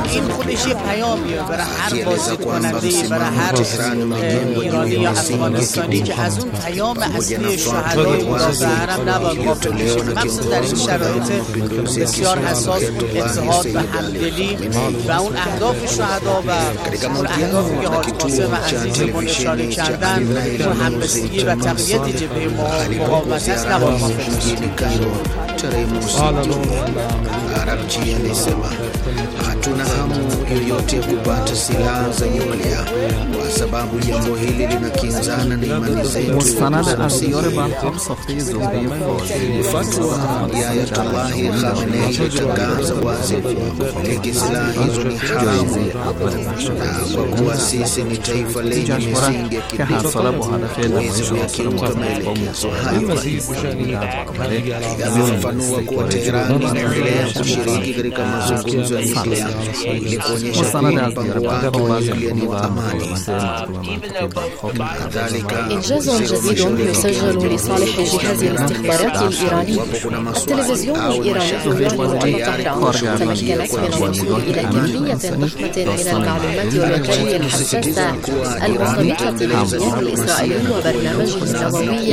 این خودش یه پیامیه برای هر بازدیدکننده‌ای، برای هر ایرانی یا افغانستانی که از اون پیام اصلی شهدای مدافعرم نباید غافل بشه، مخصوصا در این شرایط بسیار حساس اتحاد و همدلی و اون اهداف شهدا و اون اهدافی که حاج قاسم عزیز ما نشانه کردن، اون همبستگی و تقویت جبهه مقاومت هست، نباید غافل بشه. Arabji alisema hatuna hamu yoyote kupata silaha za nyuklia kwa sababu jambo hili linakinzana na imani zetu. مستند از دیار بلخاب ساخته زهره فاضلی Fatwa ya Ayatollah Khamenei ilitangaza wazi kwamba kumiliki silaha hizo ni haramu na kwa kuwa sisi ni taifa lenye misingi ya kidini huwezi kuyakiuka maelekezo hayo. Amefafanua kuwa Teherani inaendelea kushiriki katika mazungumzo ya nyuklia ili kuonyesha kwamba mpango wake wa nyuklia ni wa amani. إنجاز جديد يسجل لصالح جهاز الاستخبارات الإيراني. التلفزيون الإيراني يعلن أن طهران تمكنت من الوصول إلى كمية ضخمة من المعلومات والوكالة الحساسة المرتبطة بالجهاز الإسرائيلي وبرنامجه النووي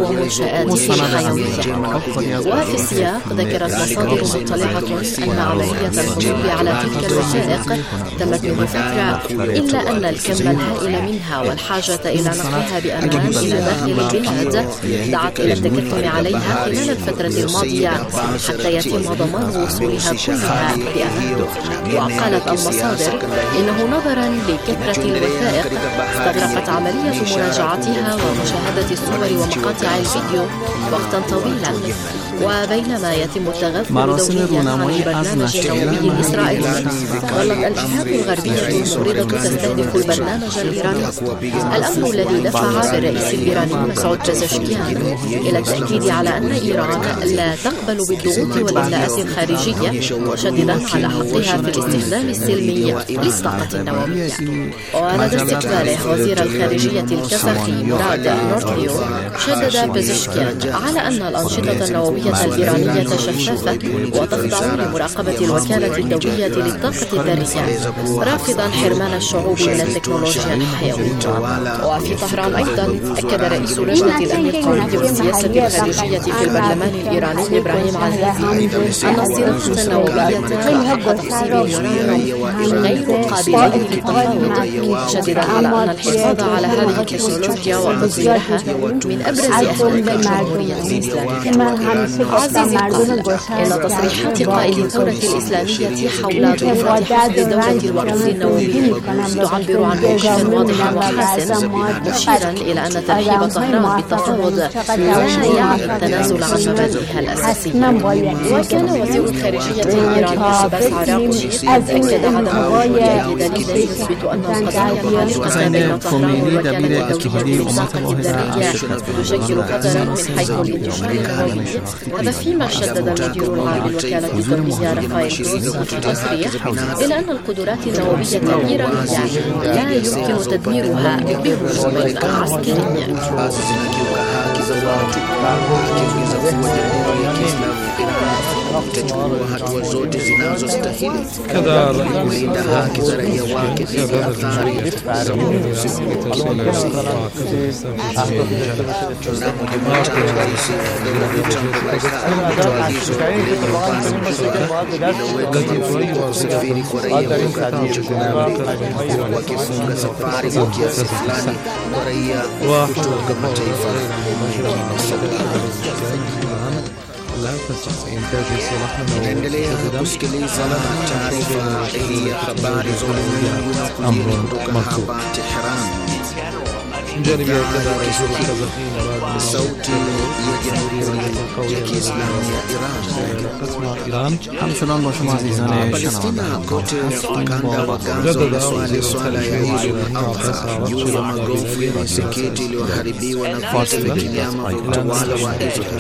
ومنشآته الحيوية. وفي السياق ذكرت مصادر مطلعة أن عملية الحصول على تلك الوثائق تمت منذ فترة، إلا أن الكم الهائل منها والحاجة إلى نقلها بأمان إلى داخل البلاد دعت إلى التكتم عليها خلال الفترة الماضية حتى يتم ضمان وصولها كلها بأمان. وقالت المصادر إنه نظرا لكثرة الوثائق استغرقت عملية مراجعتها ومشاهدة الصور ومقاطع الفيديو وقتا طويلا. وبينما يتم التغفل دوليا عن البرنامج النووي الإسرائيلي، ظلت الجهات الغربية الموردة تستهدف البرنامج الإيراني، الأمر الذي دفع بالرئيس الإيراني مسعود بزشكيان إلى التأكيد على أن إيران لا تقبل بالضغوط والإملاءات الخارجية، مشددا على حقها في الاستخدام السلمي للطاقة النووية. ولدى استقباله وزير الخارجية الكازاخي مراد نورتليو، شدد بزشكيان على أن الأنشطة النووية الإيرانية شفافة وتخضع لمراقبة الوكالة الدولية للطاقة الذرية، رافضا حرمان الشعوب من التكنولوجيا الحيوية. وفي طهران أيضا أكد رئيس لجنة الأمن القومي والسياسة الخارجية في البرلمان الإيراني إبراهيم عزيزي أن الصناعة النووية وتحسيب اليورانيوم غير قابلين للتفاوض، شديدا على أن الحفاظ على هذه التكنولوجيا وتطويرها من أبرز أهداف الجمهورية الإسلامية. عزيزي قال إن تصريحات قائد الثورة الإسلامية حول ضرورة حفظ دولة الوقود النووي تعبر عن موقف واضح وحاسم، مشيرا إلى أن ترحيب طهران بالتفاوض لا يعني التنازل عن مبادئها الأساسية. وكان وزير الخارجية الإيراني عباس عراقجي قد أكد عدم وجود أي دليل يثبت أن القضايا المتعلقة بين طهران والوكالة الدولية للطاقة الذرية تشكل خطرا من حيث الانتشار النووي. هذا فيما شدد المدير العام للوكالة الدولية رافائيل جروسي في تصريح إلى أن القدرات النووية الإيرانية لا يمكن تدميرها بهجوم عسكري. Utachukua hatua zote zinazostahili kulinda haki za raia wake dhidi ya athari za usiku wa kibinafsi. Mnamo Jumatano, rais alitoa agizo iliyoweka kusafiri kwa raia kutoka nchi jirani, wakifunga safari kwa kiasi fulani kwa raia kutoka mataifa mengine. Inaendelea kusikiliza taarifa hii ya habari za ulimwengu na kujiri kutoka hapa Tehran. Sauti ya Jamhuri ya Kiislamu ya Iran. همچنان با شما عزیزان Palestina kote ukanda wa Gaza wanaswali swala ya Eid al-Adha juu ya magofu ya misikiti iliyoharibiwa na vita vya kinyama vya utawala wa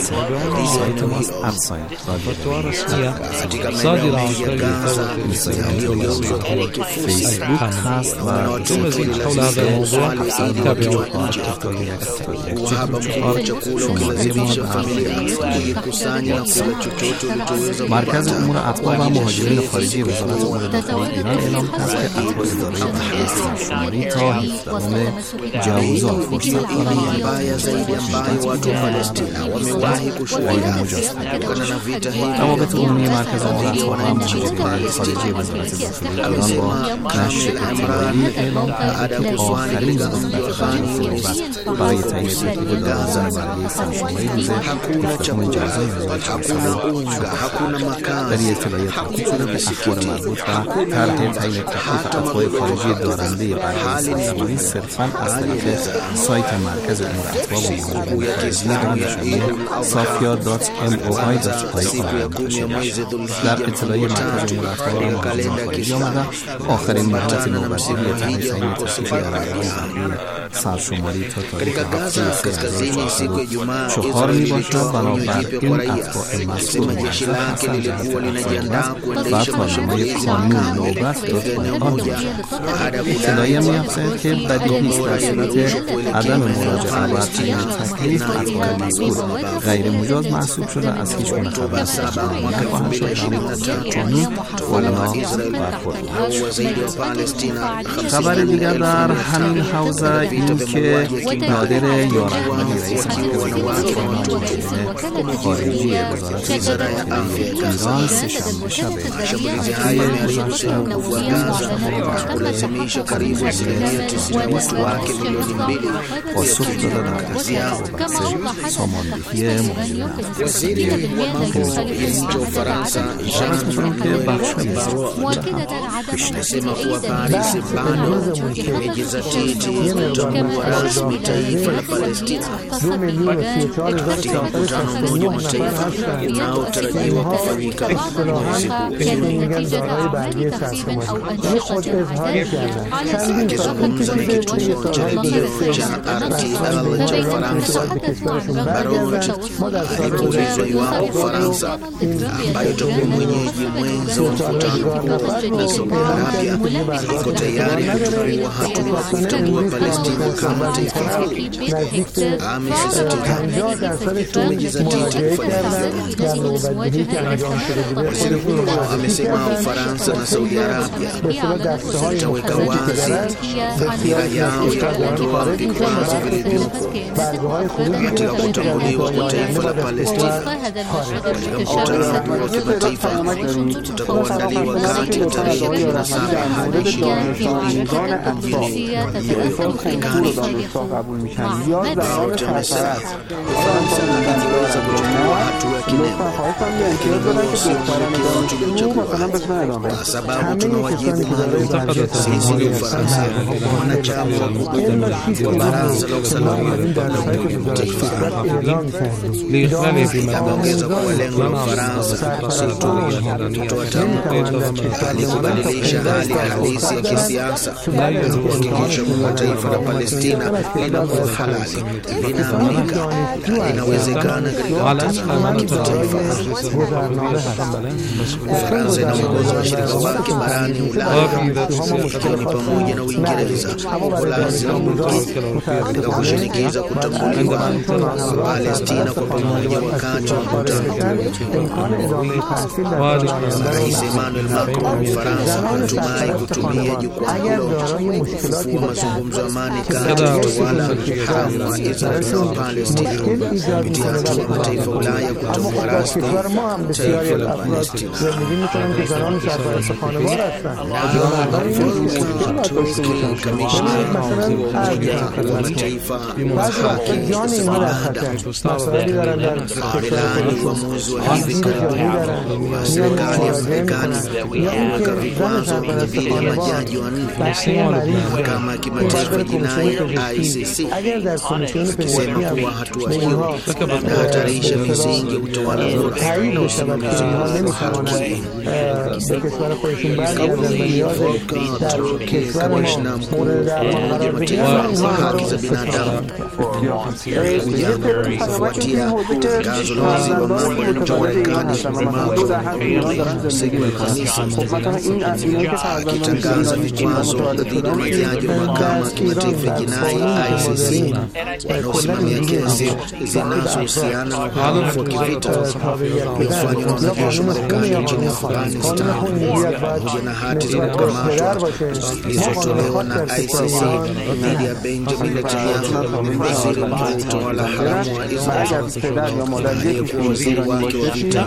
Israel. Katika maeneo mengi ya Gaza yaliyogeuzwa kuwa kifusi, wanaotoa swali swala ya Eid nje. Uhaba mkubwa wa chakula ukilazimisha familia kujikusanya na kula chochote ulichoweza. مرکز امور اتباع و مهاجرین خارجی وزارت امور داخلی ایران اعلام کرد که اتباع اداره بهداشت شماری تا 17 جوزا فرصت دارند mbaya zaidi ambayo watu wa Palestina wamewahi kushuhudia kutokana na vita hivi. روابط عمومی مرکز امور اتباع و مهاجرین خارجی وزارت داخلی ایران با نشر اطلاعی اعلام کرد که آخرین نوبت برای تهیه ترتیب دادن برای سرشماری روزه افتتاح جلسه hakuna unga, hakuna makazi, در اطلاعیه تاکید شده که اخبار مربوط به طرح تعیین تخفیف اتباع خارجی دارنده برای سرشماری صرفاً از طریق سایت مرکز امور اتباع و مهاجرین خارجی به نشانی safia.moi.ir در اطلاعیه مرکز امور اتباع و مهاجرین خارجی آمده آخرین مهلت نوبتی روی طرح تعیین تخفیف دارندگان سرشماری تا تاریخ هفته 4 می باشد. بنابراین اتباع مسئول موظف هستند جهت اقدامات و تازه‌های قانون نوبت را پایان باشد. اطلاعیه می‌افزاید که بدیهی است در صورت عدم مراجعه و تعیین تکلیف اتباع مذکور غیر مجاز محسوب شده از هیچ گونه خبر سرشماری نخواهد شد در قانون ولا برخورد شد. خبر دیگر در همین حوزه این که نادر یار احمدی رئیس مرکز امور اتباع خارجی وزارت داخلی ایران سه‌شنبه شب هفته گذشته kulazimisha karibu asilimia 90 watu wake milioni 2 پاسخ داده در تصدیق بحث ساماندهی مهاجرین waziri wa mambo ya nje wa Ufaransa که بخش amesema kuwa Paris bado imejizatiti kutambua rasmi taifa la Palestina katika mkutano wa Umoja wa Mataifa unaotarajiwa kufanyika mwezi huu. Akizungumza na kituo cha redio cha RTL cha Ufaransa, Barot alipoulizwa iwapo Ufaransa ambayo itakuwa mwenyeji mwenza wa mkutano huo na Saudi Arabia iko tayari kuchukua hatua kuitambua Palestina kama taifa huru, amesisitiza tumejizatiti kufanya waziri huyo amesema Ufaransa na Saudi Arabia zitaweka wazi dhamira yao ya kuondoa vikwazo vilivyopo katika kutambuliwa kwa taifa la Palestina katika mkutano wa kimataifa utakaoandaliwa kati ya tarehe 17 hadi 20 mjini Marekani. Barot amesema Ufaransa inaweza kuchukua hatua ya kinema, lakini huo sio mwelekeo tuliochagua kwa sababu tuna wajibu maalum. Sisi ni Ufaransa, wanachama wa kudumu wa Baraza la Usalama la Umoja wa Mataifa. Ameongeza kuwa lengo la Ufaransa si tu kutoa tamko bali kubadilisha hali halisi ya kisiasa na kuhakikisha kwamba taifa la Palestina linakuwa halali, linaaminika na linawezekana katika mtazamo wa kimataifa. Ufaransa inaongoza washirika wake barani Ulaya ikiwa ni pamoja na Uingereza, Uholanzi na Ubelgiji katika kushinikiza kutambuliwa kwa Palestina kwa pamoja wakati wa mkutano huo. Rais Emmanuel Macron wa Ufaransa anatumai kutumia jukwaa hilo kufufua mazungumzo ya amani kati ya utawala haramu wa Israel na Palestina kupitia hatua ya mataifa ya Ulaya kutambua rasmi taifa la Palestina. Kamishna wa Umoja wa Mataifa wa haki za binadamu amelaani uamuzi wa hivi karibuni wa serikali ya Marekani kuweka vikwazo dhidi ya majaji wanne mahakama ya kimataifa ya jinai ICC, akisema kuwa hatua hiyo inahatarisha misingi ya utawala bora na usimamizi wa haki. Kamishna mkuu wa Umoja wa Mataifa wa haki za binadamu kufuatia tangazo la waziri wa mambo ya nje wa Marekani siku ya Alhamisi akitangaza vikwazo dhidi ya majaji wa mahakama ya kimataifa vya jinai ICC wanaosimamia kesi zinazohusiana na uhalifu wa kivita uliofanywa na wanajeshi wa Marekani nchini Afghanistan, pamoja na hati za kukamatwa zilizotolewa na ICC dhidi ya Benjamin Netanyahu, waziri mkuu wa utawala haramu wa Israel, aliyekuwa waziri wake wa vita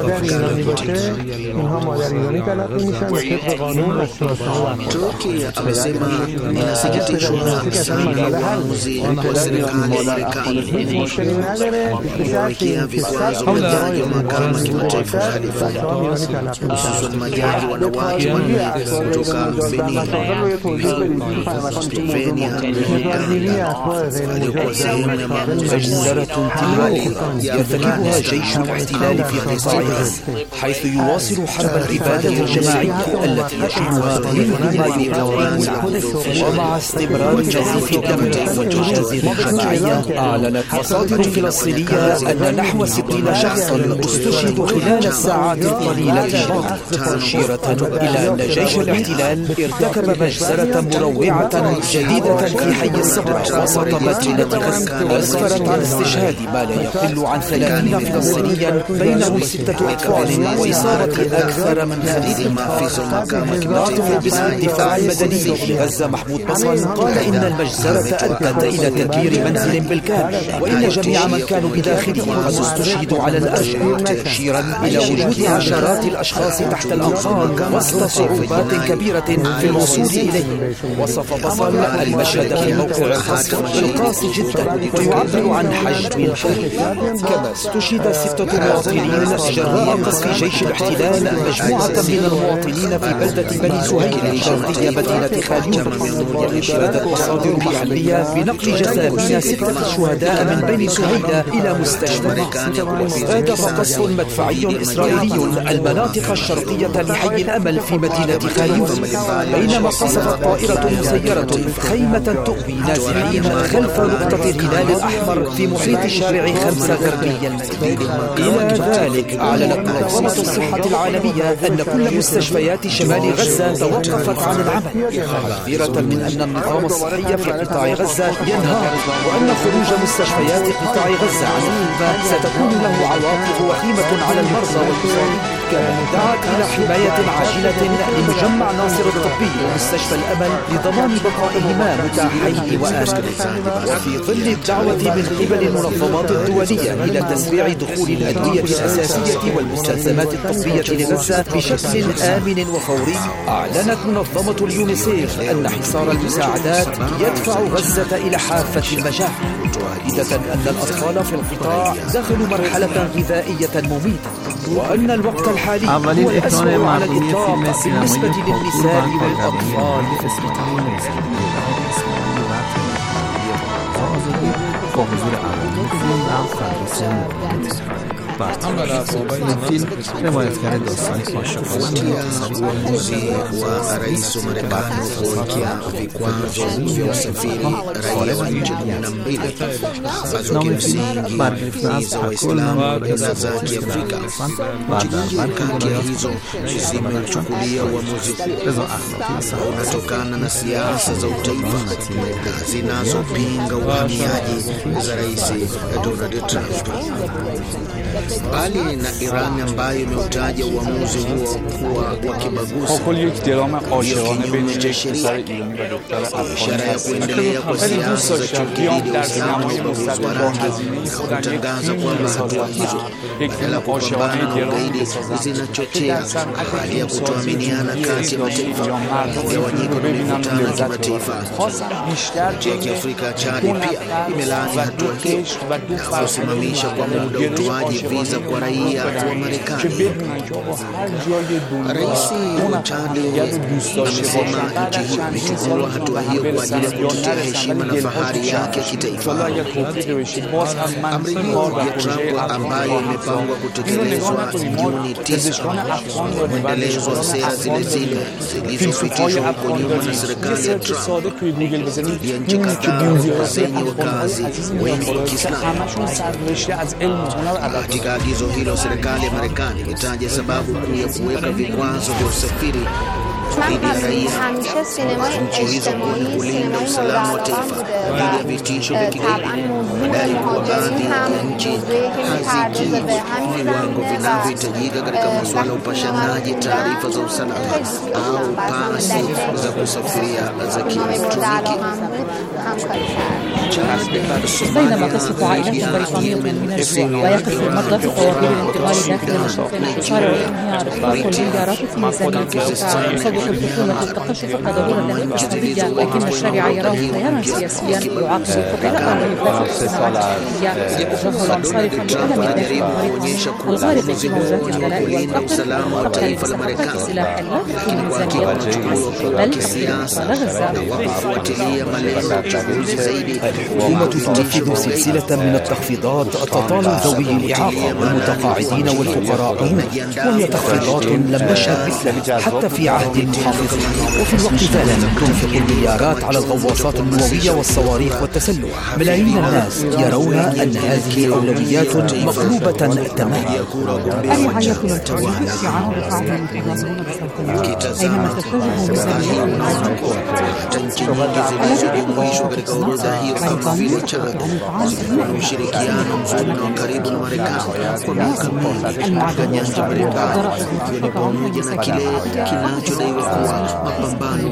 Turki amesema inasikitishwa sana na uamuzi wa serikali ya Marekani kuwawekea vikwazo majaji wa mahakama kimataifa ya uhalifu, hususan majaji wanawake wanne kutoka Benin, Slovenia na Uganda waliokuwa sehemu ya maamuzi يرتكبها جيش الاحتلال في قطاع غزة، حيث يواصل حرب الإبادة الجماعية التي يشهدها منه ما يقاوم العدل. ومع استمرار نزيف الدم والمجازر الجماعية، أعلنت مصادر فلسطينية أن نحو 60 شخصا استشهدوا خلال الساعات القليلة الماضية، مشيرة إلى أن جيش الاحتلال ارتكب مجزرة مروعة جديدة في حي الصبرا وسط مدينة غزة، أسفرت عن استشهاد ما لا يقل عن 30 فلسطينيا بينهم 6 أطفال وإصابة أكثر من 50. ناطق باسم الدفاع المدني في غزة محمود بصل قال إن المجزرة أدت إلى تدمير منزل بالكامل، وإن جميع من كانوا بداخله قد استشهدوا على الأرجل، مشيرا إلى وجود عشرات الأشخاص تحت الأنقاض وسط صعوبات كبيرة في الوصول إليه. وصف بصل المشهد في موقع القصف بالقاسي جدا ويعبر عن حجم الحرب. كما استشهد 6 مواطنين جراء قصف جيش الاحتلال مجموعة من المواطنين في بلدة بني سهيل شرقية مدينة خان يونس. وأشارت المصادر المحلية بنقل جثامين 6 شهداء من بني سهيل إلى مستشفى. واستهدف قصف مدفعي إسرائيلي المناطق الشرقية لحي الأمل في مدينة خان يونس، بينما قصفت طائرة مسيرة خيمة تؤوي نازحين خلف نقطة الهلال الأحمر في محيط شارع 5 غربي المدينة. إلى ذلك أعلنت منظمة الصحة العالمية أن كل مستشفيات شمال غزة توقفت عن العمل، تحذيرا من أن النظام الصحي في قطاع غزة ينهار، وأن خروج مستشفيات قطاع غزة عن الخدمة ستكون له عواقب وخيمة على المرضى والمصابين. كما دعت إلى حماية عاجلة لمجمع ناصر الطبي ومستشفى الأمل لضمان بقائهما متاحين وآمنين. وفي ظل الدعوة من قبل المنظمات الدولية إلى تسريع دخول الأدوية الأساسية والمستلزمات الطبية لغزة بشكل آمن وفوري، أعلنت منظمة اليونيسيف أن حصار المساعدات يدفع غزة إلى حافة المجاعة، مؤكدة أن الأطفال في القطاع دخلوا مرحلة غذائية مميتة، وأن الوقت الحالي هو الأسوأ على الإطلاق بالنسبة للنساء والأطفال. با حضور عوامل فیلم و فردوسی فیلم روایتگر داستانی کاشفانی uamuzi wa rais wa Marekani kuwekea vikwazo vya usafiri raia wa nchi 12 ambazo kimsingi za Waislamu wa nchi za Kiafrika. Nchi nyingi kati ya hizo zimechukulia uamuzi huo unatokana na siasa za utaifa zinazopinga uhamiaji za Rais Donald Trump. Bali na Iran ambayo imeutaja uamuzi huo kuwa wa kibaguzi, ishara ya kuendelea kwa siasa za chuki dhidi ya Uislamu na ubaguzi wa rangi, kutangaza kwamba hatua hizo badala kupambana na ugaidi zinachochea hali ya kutoaminiana kati ya mataifa, mgawanyiko na mivutano ya kimataifa. Nchi ya Kiafrika ya Chad pia imelaani hatua hiyo na kusimamisha kwa muda utoaji viza kwa raia wa Marekani. Rais wa Chad amesema nchi hiyo imechukua hatua hiyo kwa ajili ya kutetea heshima na fahari yake kitaifa. Amri hiyo ya Trump ambayo imepangwa kutekelezwa Juni 9 mwendelezo wa sera zile zile zilizopitishwa huko nyuma na serikali ya Trump ya nchi kadhaa zenye wakazi wengi wa Kiislamu. Katika Katika agizo hilo, serikali ya Marekani imetaja sababu kuu ya kuweka vikwazo vya usafiri dhidi ya raia nchi hizo ni kulinda usalama wa taifa dhidi ya vitisho vya kigaidi. Madai kuwa baadhi ya nchi hazikidhi viwango vinavyohitajika katika masuala ya upashanaji taarifa za usalama au pasi za kusafiria za kielektroniki. بينما تصف عائلات بريطانية من الجوع ويقف المرضى في طوابير الانتقال داخل المشافي الانتشار والانهيار دخول المليارات في ميزانية الدفاع. تصدق الحكومة التقشف كضرورة اقتصادية، لكن الشارع يراه خيارا سياسيا يعاقب الفقراء ويبلغ الصناعات التحتية، يتجاهل صارخا لألم الداخل البريطاني الغارق في موزات الغلاء والفقر قبل الانفتاح السلاح لا تكفي ميزانية بل تقدر غزة. الحكومة تنفذ سلسلة من التخفيضات تطال ذوي الإعاقة والمتقاعدين والفقراء، وهي تخفيضات لم نشهد مثلها حتى في عهد المحافظ. وفي الوقت ذاته تنفق المليارات على الغواصات النووية والصواريخ والتسلح. ملايين الناس يرون أن هذه أولويات مقلوبة تماما. الرعاية التوعية استعانة بقاعدة المتضامنون بسلطنة أينما تتجه ميزانية ushirikiano mzuri na karibu na Marekani kwa miaka mingi katika nyanja mbalimbali, ni pamoja na kile kinachodaiwa kuwa mapambano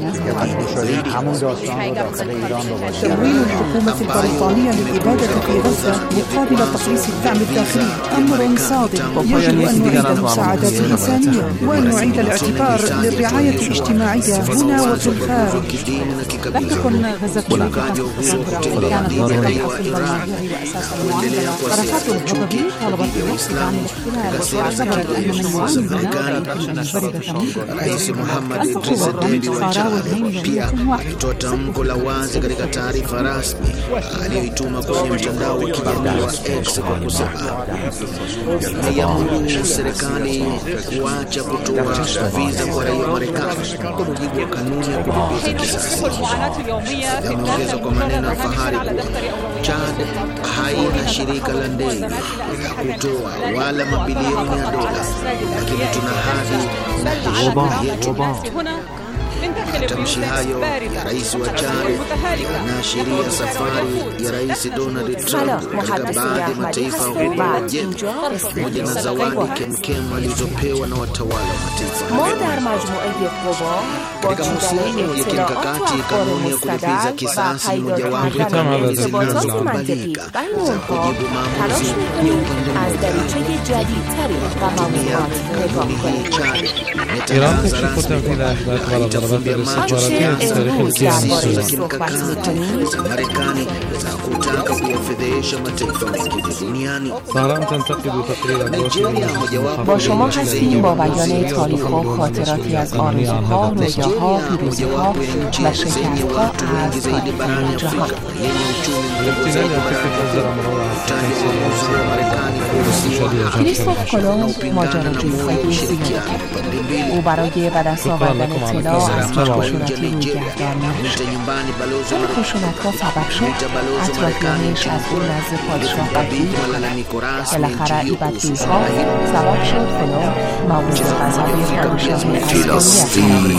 تمويل الحكومة البريطانية للإبادة في غزة مقابل تقليص الدعم الداخلي أمر صادم. يجب أن نعيد المساعدات الإنسانية وأن نعيد الاعتبار للرعاية الاجتماعية هنا وفي الخارج. لم تكن غزة التي كانت ضرورية وأساس المعاملة. طرفات الغضب طالبت بنفس دعم الاحتلال واعتبرت أن من Rais Muhammad Idris Deby wa Chad pia alitoa tamko la wazi katika taarifa rasmi aliyoituma kwenye mtandao wa kijamii wa X kwa kusema yamuru serikali kuacha kutoa viza kwa raia wa Marekani kwa mujibu wa kanuni ya kulipiza kisasi. Yameongeza kwa maneno ya fahari kuwa Chad haina shirika la ndege la kutoa wala mabilioni ya dola, lakini tuna hadi na yetu. Matamshi hayo ya rais wa Chad yanaashiria safari ya Rais Donald Trump katika baadhi ya mataifa ya jet pamoja na zawadi kemkem alizopewa na watawala wa mataifa. Katika msingi ya kimkakati, kanuni ya kulipiza kisasi ni mojawapo ya kanuni zinazokubalika za kujibu maamuzi ya upande mmoja. Kanuni hii Chad imetangaza rasmi kufumbia macho siasa za kimkakati za Marekani za kutaka kuyafedhehesha mataifa mengine duniani. Nigeria mojawapo با شما هستیم با بیان تاریخ و خاطراتی از آرزوها، رویاها، پیروزیها و شکست‌ها از تاریخ جهان. کریستوف کلمب ماجراجویی خودی او برای به دست آوردن اطلاع از خشونتی روی گردان نوشت. این خشونت‌ها سبب شد اطرافیانش از او نزد پادشاه بگیر. بالاخره این بدگویی‌ها سبب شد کلمب مورد غضب پادشاه اسپانیا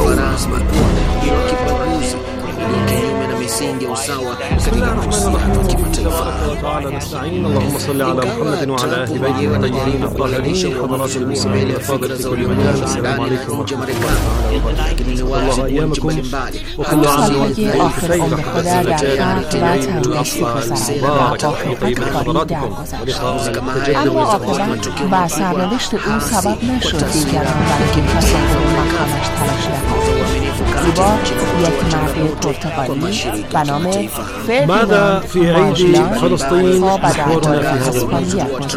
misingi ya usawa katika mahusiano ya kimataifa. اللهم صل على محمد وعلى اهل بيته الطاهرين الطاهرين. حضرات المسلمين الافاضل في كل مكان، السلام عليكم ورحمه الله ايامكم وكل عام وانتم بخير. عيد الاضحى المبارك طيب لحضراتكم ولقاء متجدد و سرنوشت او سبب نشد دیگران برای تصاحب مقامش تلاش نکنند. زیبا یک مرد پرتغالی به نام ماذا في عيد فلسطين محورنا في هذا الموضوع؟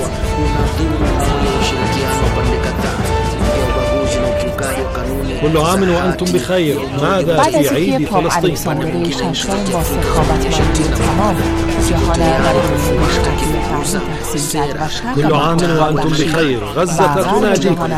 كل عام وأنتم بخير. ماذا في عيد فلسطين؟ كل عام وأنتم بخير. غزة تناجيكم.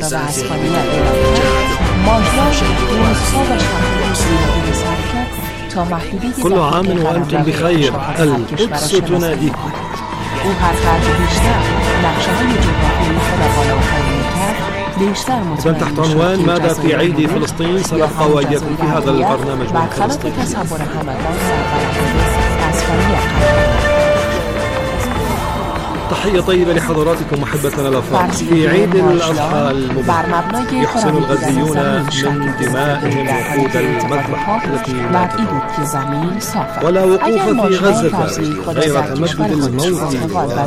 كل عام وأنتم بخير. القدس تناديكم. نقشه‌های جغرافیایی خود بالا و پایین کرد، بیشتر مطمئن تحت عنوان ماذا في عيد فلسطين سنبقى وإياكم في هذا البرنامج من فلسطين. تصور همگان سربراهی تصفیه تحية طيبة لحضراتكم محبتنا الأفاضل. في عيد الأضحى المبارك يحسن الغزيون من دمائهم وقود المذبح التي ولا وقوف في غزة غير تمدد الموت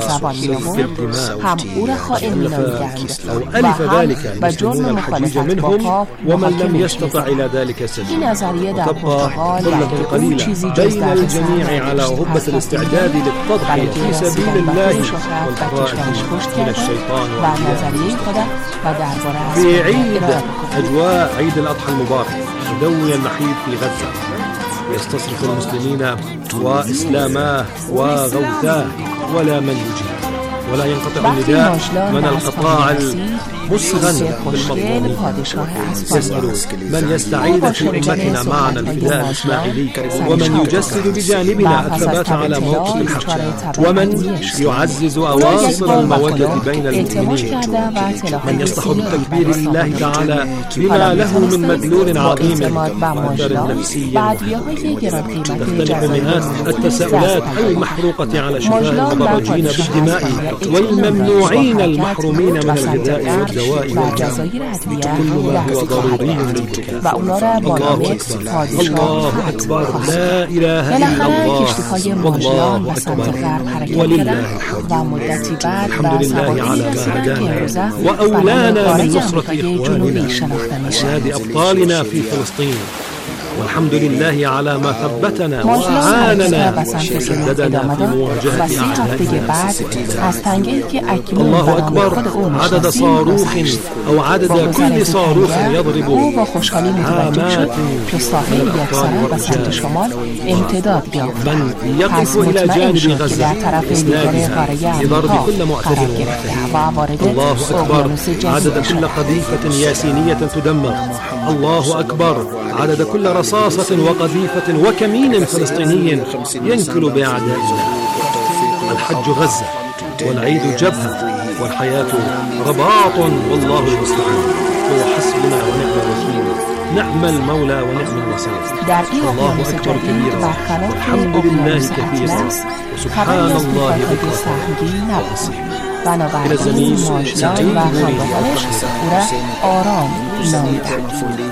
بالدماء. أو ألف ذلك المسلمون الحجيج منهم ومن لم يستطع إلى ذلك سبيلا. وتبقى ظلة قليلة بين الجميع على هبة الاستعداد للتضحية في سبيل الله والفرائض من الشيطان في عيد أجواء عيد الأضحى المبارك يدوي النحيب في غزة يستصرخ المسلمين وإسلاماه وغوثاه ولا من يجيب ولا ينقطع النداء من القطاع مسغن بالمظلومين. يسأل من يستعيد في أمتنا معنا الفداء الإسماعيلي ومن يجسد بجانبنا الثبات على موقف الحق ومن يعزز أواصر المودة بين المؤمنين من يصلح بالتكبير لله تعالى لما له من مدلول عظيم وأثر نفسية تختلف مئات التساؤلات المحروقة على شفاه المضرجين بالدماء والممنوعين المحرومين من الغذاء والدواء كل ما هو ضروري للبكاء. الله أكبر لا إله إلا الله والله أكبر ولله الحمد. الحمد لله على ما هدانا وأولانا من نصرة إخواننا وإسناد أبطالنا في فلسطين. والحمد لله على ما ثبتنا وأعاننا وشددنا في مواجهة أعدائنا. الله أكبر عدد صاروخ أو عدد كل صاروخ يضرب هامات من الأبطال والرجال من يقف إلى جانب غزة إسنادها لضرب كل معتد ومعتد. الله أكبر عدد كل قذيفة ياسينية تدمر. الله أكبر عدد كل رصاصة وقذيفة وكمين فلسطيني ينكل بأعدائنا. الحج غزة والعيد جبهة والحياة رباط والله المستعان. هو حسبنا ونعم الوكيل نعم المولى ونعم النصير. الله أكبر كبيرا والحمد لله كثيرا وسبحان الله بكرة بنابراین ماجران و خانواده‌اش او را آرام نامیدند.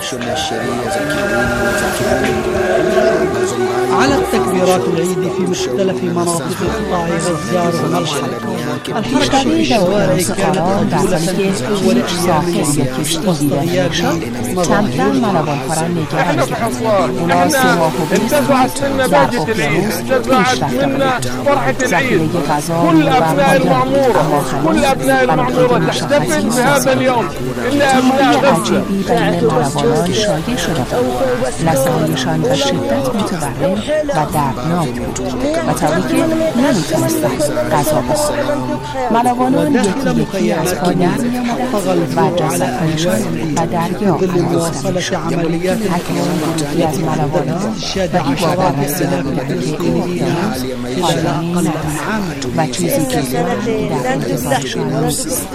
على التكبيرات العيد في مختلف مناطق قطاع غزة والمرحلة. مشتری شوارع سفاران در حالی که هیچ ساحل یا کشتی دیده نمی‌شد کم کم ملوان‌خواران نگران شدند. اونا 3 ماه و 20 روز در اقیانوس پیش رفته بودند. ذخیره غذا و مایع اما كل أبناء المعمورة تحتفل بهذا اليوم إلا أبناء غزة. بین ملوانان شایع شده بود. لثه‌هایشان به شدت متورم و دردناک بود و طوری که نمیتونستند غذا بخورند. ملوانان یکی یکی از پا در میآمدند و جسدهایشان به دریا قرار می‌شد. اکنون گروهی از ملوانان به این باور رسیدند که این اقیانوس پایانی ندارد و چیزی که در انتظارشان نیست.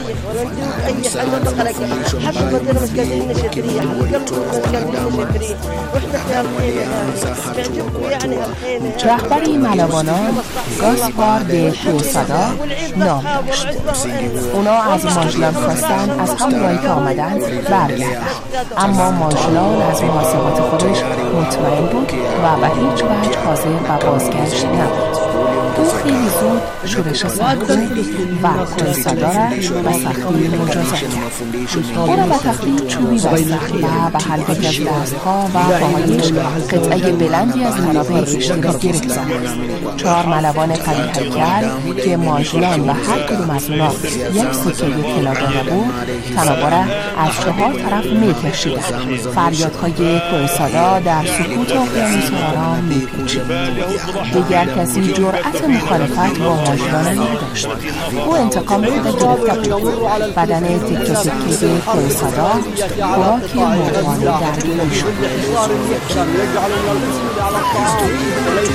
رهبر این ملوانان گاسپار د پوسادا نام داشت. اونا از ماجلان خواستن از همونایی که آمدن برگردن، اما ماجلان از محاسبات خودش مطمئن بود و به هیچ وجه حاضر به بازگشت نبود. او خیلی زود شورش سخت و پوسادا را به سختی مجازات کرد. او را به تختی چوبی بست و به هر یک از دستها و پاهایش قطعه بلندی از منابع ریشتری گرفت زد. 4 ملوان قوی هیکل که ماجلان و هر کدوم از اونا یک سکه طلا داده بود تنابا را از 4 طرف می‌کشیدند. فریادهای پوسادا در سکوت اقیانوس آرام می‌پیچید. دیگر کسی جرأت مخالفت با ماجلان نداشت. او انتقام خود گرفته بود. بدن تک و تکه پوسادا خوراک مرغان درگیر شد.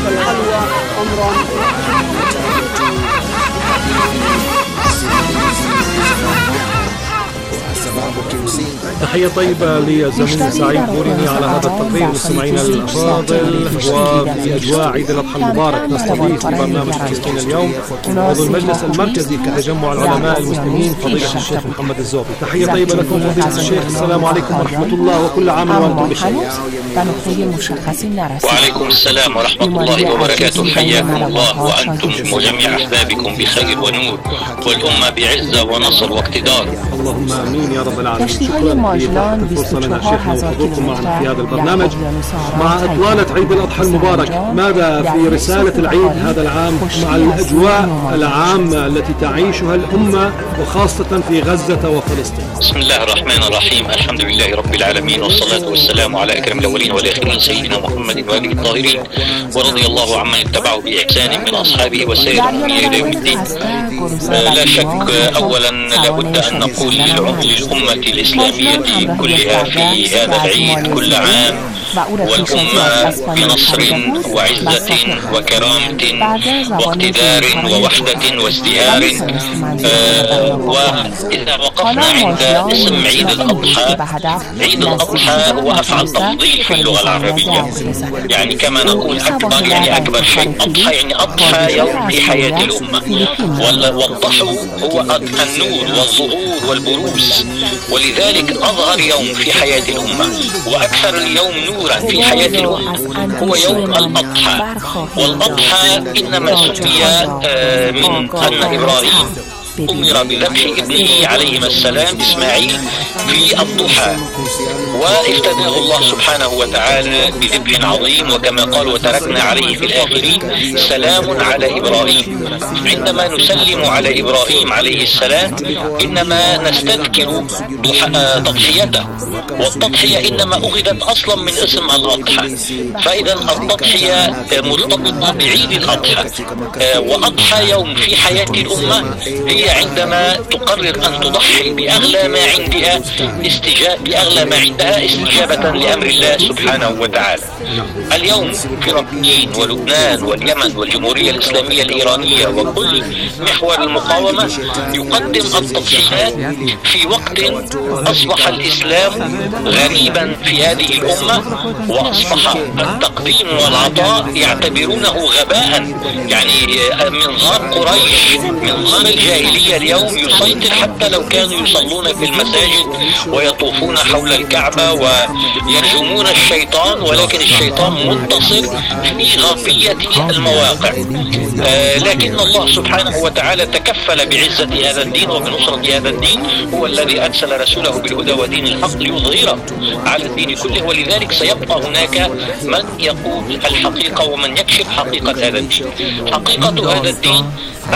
أمرا تحية طيبة لزميلي سعيد بوريني على هذا التقرير. مستمعينا الأفاضل، وفي أجواء عيد الأضحى المبارك نستضيف في برنامج فلسطين اليوم عضو المجلس المركزي كتجمع العلماء المسلمين فضيلة الشيخ محمد الزوبي. تحية طيبة لكم فضيلة الشيخ. السلام عليكم ورحمة الله، وكل عام وأنتم بخير. وعليكم السلام ورحمة الله وبركاته. حياكم الله وأنتم وجميع أحبابكم بخير ونور، والأمة بعزة ونصر واقتدار. اللهم آمين يا رب العالمين. شكرا لفرصة لنا شيخنا وحضوركم معنا في هذا البرنامج مع إطلالة عيد الأضحى المبارك. ماذا في رسالة العيد هذا العام مع الأجواء العامة التي تعيشها الأمة وخاصة في غزة وفلسطين؟ بسم الله الرحمن الرحيم. الحمد لله رب العالمين، والصلاة والسلام على أكرم الأولين والآخرين سيدنا محمد وآله الطاهرين، ورضي الله عمن اتبعوا بإحسان من أصحابه وسائرهم إلى يوم الدين. لا شك أولا لابد أن نقول للأمة الإسلامية كلها في هذا العيد كل عام والأمة بنصر وعزة وكرامة واقتدار ووحدة وازدهار. وإذا وقفنا عند اسم عيد الأضحى، عيد الأضحى هو أفعل تفضيل في اللغة العربية، يعني كما نقول أكبر يعني أكبر شيء. أضحى يعني أضحى يوم في حياة الأمة، والضحو هو النور والظهور والبروز، ولذلك أظهر يوم في حياة الأمة وأكثر اليوم نورا في حياة الأمة هو يوم الأضحى. والأضحى إنما سمي من أن إبراهيم أمر بذبح ابنه عليهما السلام إسماعيل في الضحى، وافتداه الله سبحانه وتعالى بذبح عظيم، وكما قال وتركنا عليه في الآخرين سلام على إبراهيم. عندما نسلم على إبراهيم عليه السلام إنما نستذكر تضحيته، والتضحية إنما أخذت أصلا من اسم الأضحى، فإذا التضحية مرتبطة بعيد الأضحى. وأضحى يوم في حياة الأمة هي عندما تقرر أن تضحي بأغلى ما عندها استجابة لأمر الله سبحانه وتعالى. اليوم فلسطين ولبنان واليمن والجمهورية الإسلامية الإيرانية وكل محور المقاومة يقدم التضحيات في وقت أصبح الإسلام غريبا في هذه الأمة، وأصبح التقديم والعطاء يعتبرونه غباء. يعني منظار قريش، منظار الجاهلية اليوم يسيطر، حتى لو كانوا يصلون في المساجد ويطوفون حول الكعبة ويرجمون الشيطان، ولكن الشيطان منتصر في غربية المواقع. لكن الله سبحانه وتعالى تكفل بعزة هذا الدين وبنصرة هذا الدين، هو الذي أرسل رسوله بالهدى ودين الحق ليظهره على الدين كله، ولذلك سيبقى هناك من يقول الحقيقة ومن يكشف حقيقة هذا الدين. حقيقة هذا الدين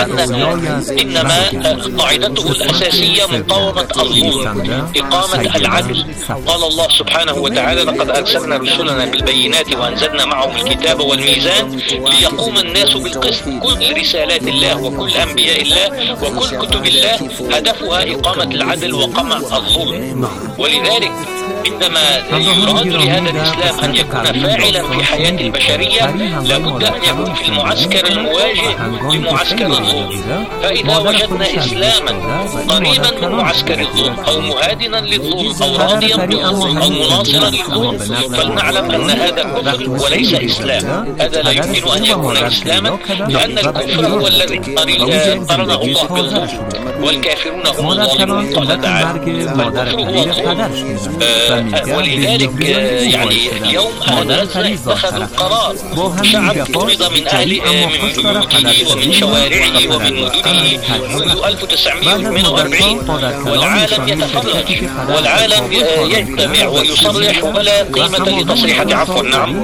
إنما قاعدته الأساسية مقاومة الظلم، إقامة العدل. قال الله سبحانه وتعالى لقد أرسلنا رسلنا بالبينات وأنزلنا معهم الكتاب والميزان ليقوم الناس بالقسط. كل رسالات الله وكل أنبياء الله وكل كتب الله هدفها إقامة العدل وقمع الظلم، ولذلك عندما يراد لهذا الإسلام أن يكون فاعلا في حياة البشرية لابد أن يكون في المعسكر المواجه لمعسكر الظلم. فإذا وجدنا إسلاما قريبا من معسكر الظلم أو مهادنا للظلم أو راضيا بالظلم أو مناصرا للظلم فلنعلم أن هذا كفر وليس إسلام. هذا لا يمكن أن يكون إسلاما، لأن الكفر هو الذي قرنه الله بالظلم، والكافرون هم الظالمون. قال تعالى فالكفر هو الظلم. ولذلك يعني اليوم غزة اتخذوا قرار، شعب طرد من من بيوته ومن شوارعه ومن مدنه منذ 1948، والعالم يتفرج والعالم يجتمع ويصرح ولا قيمة لتصريحات. عفوا نعم.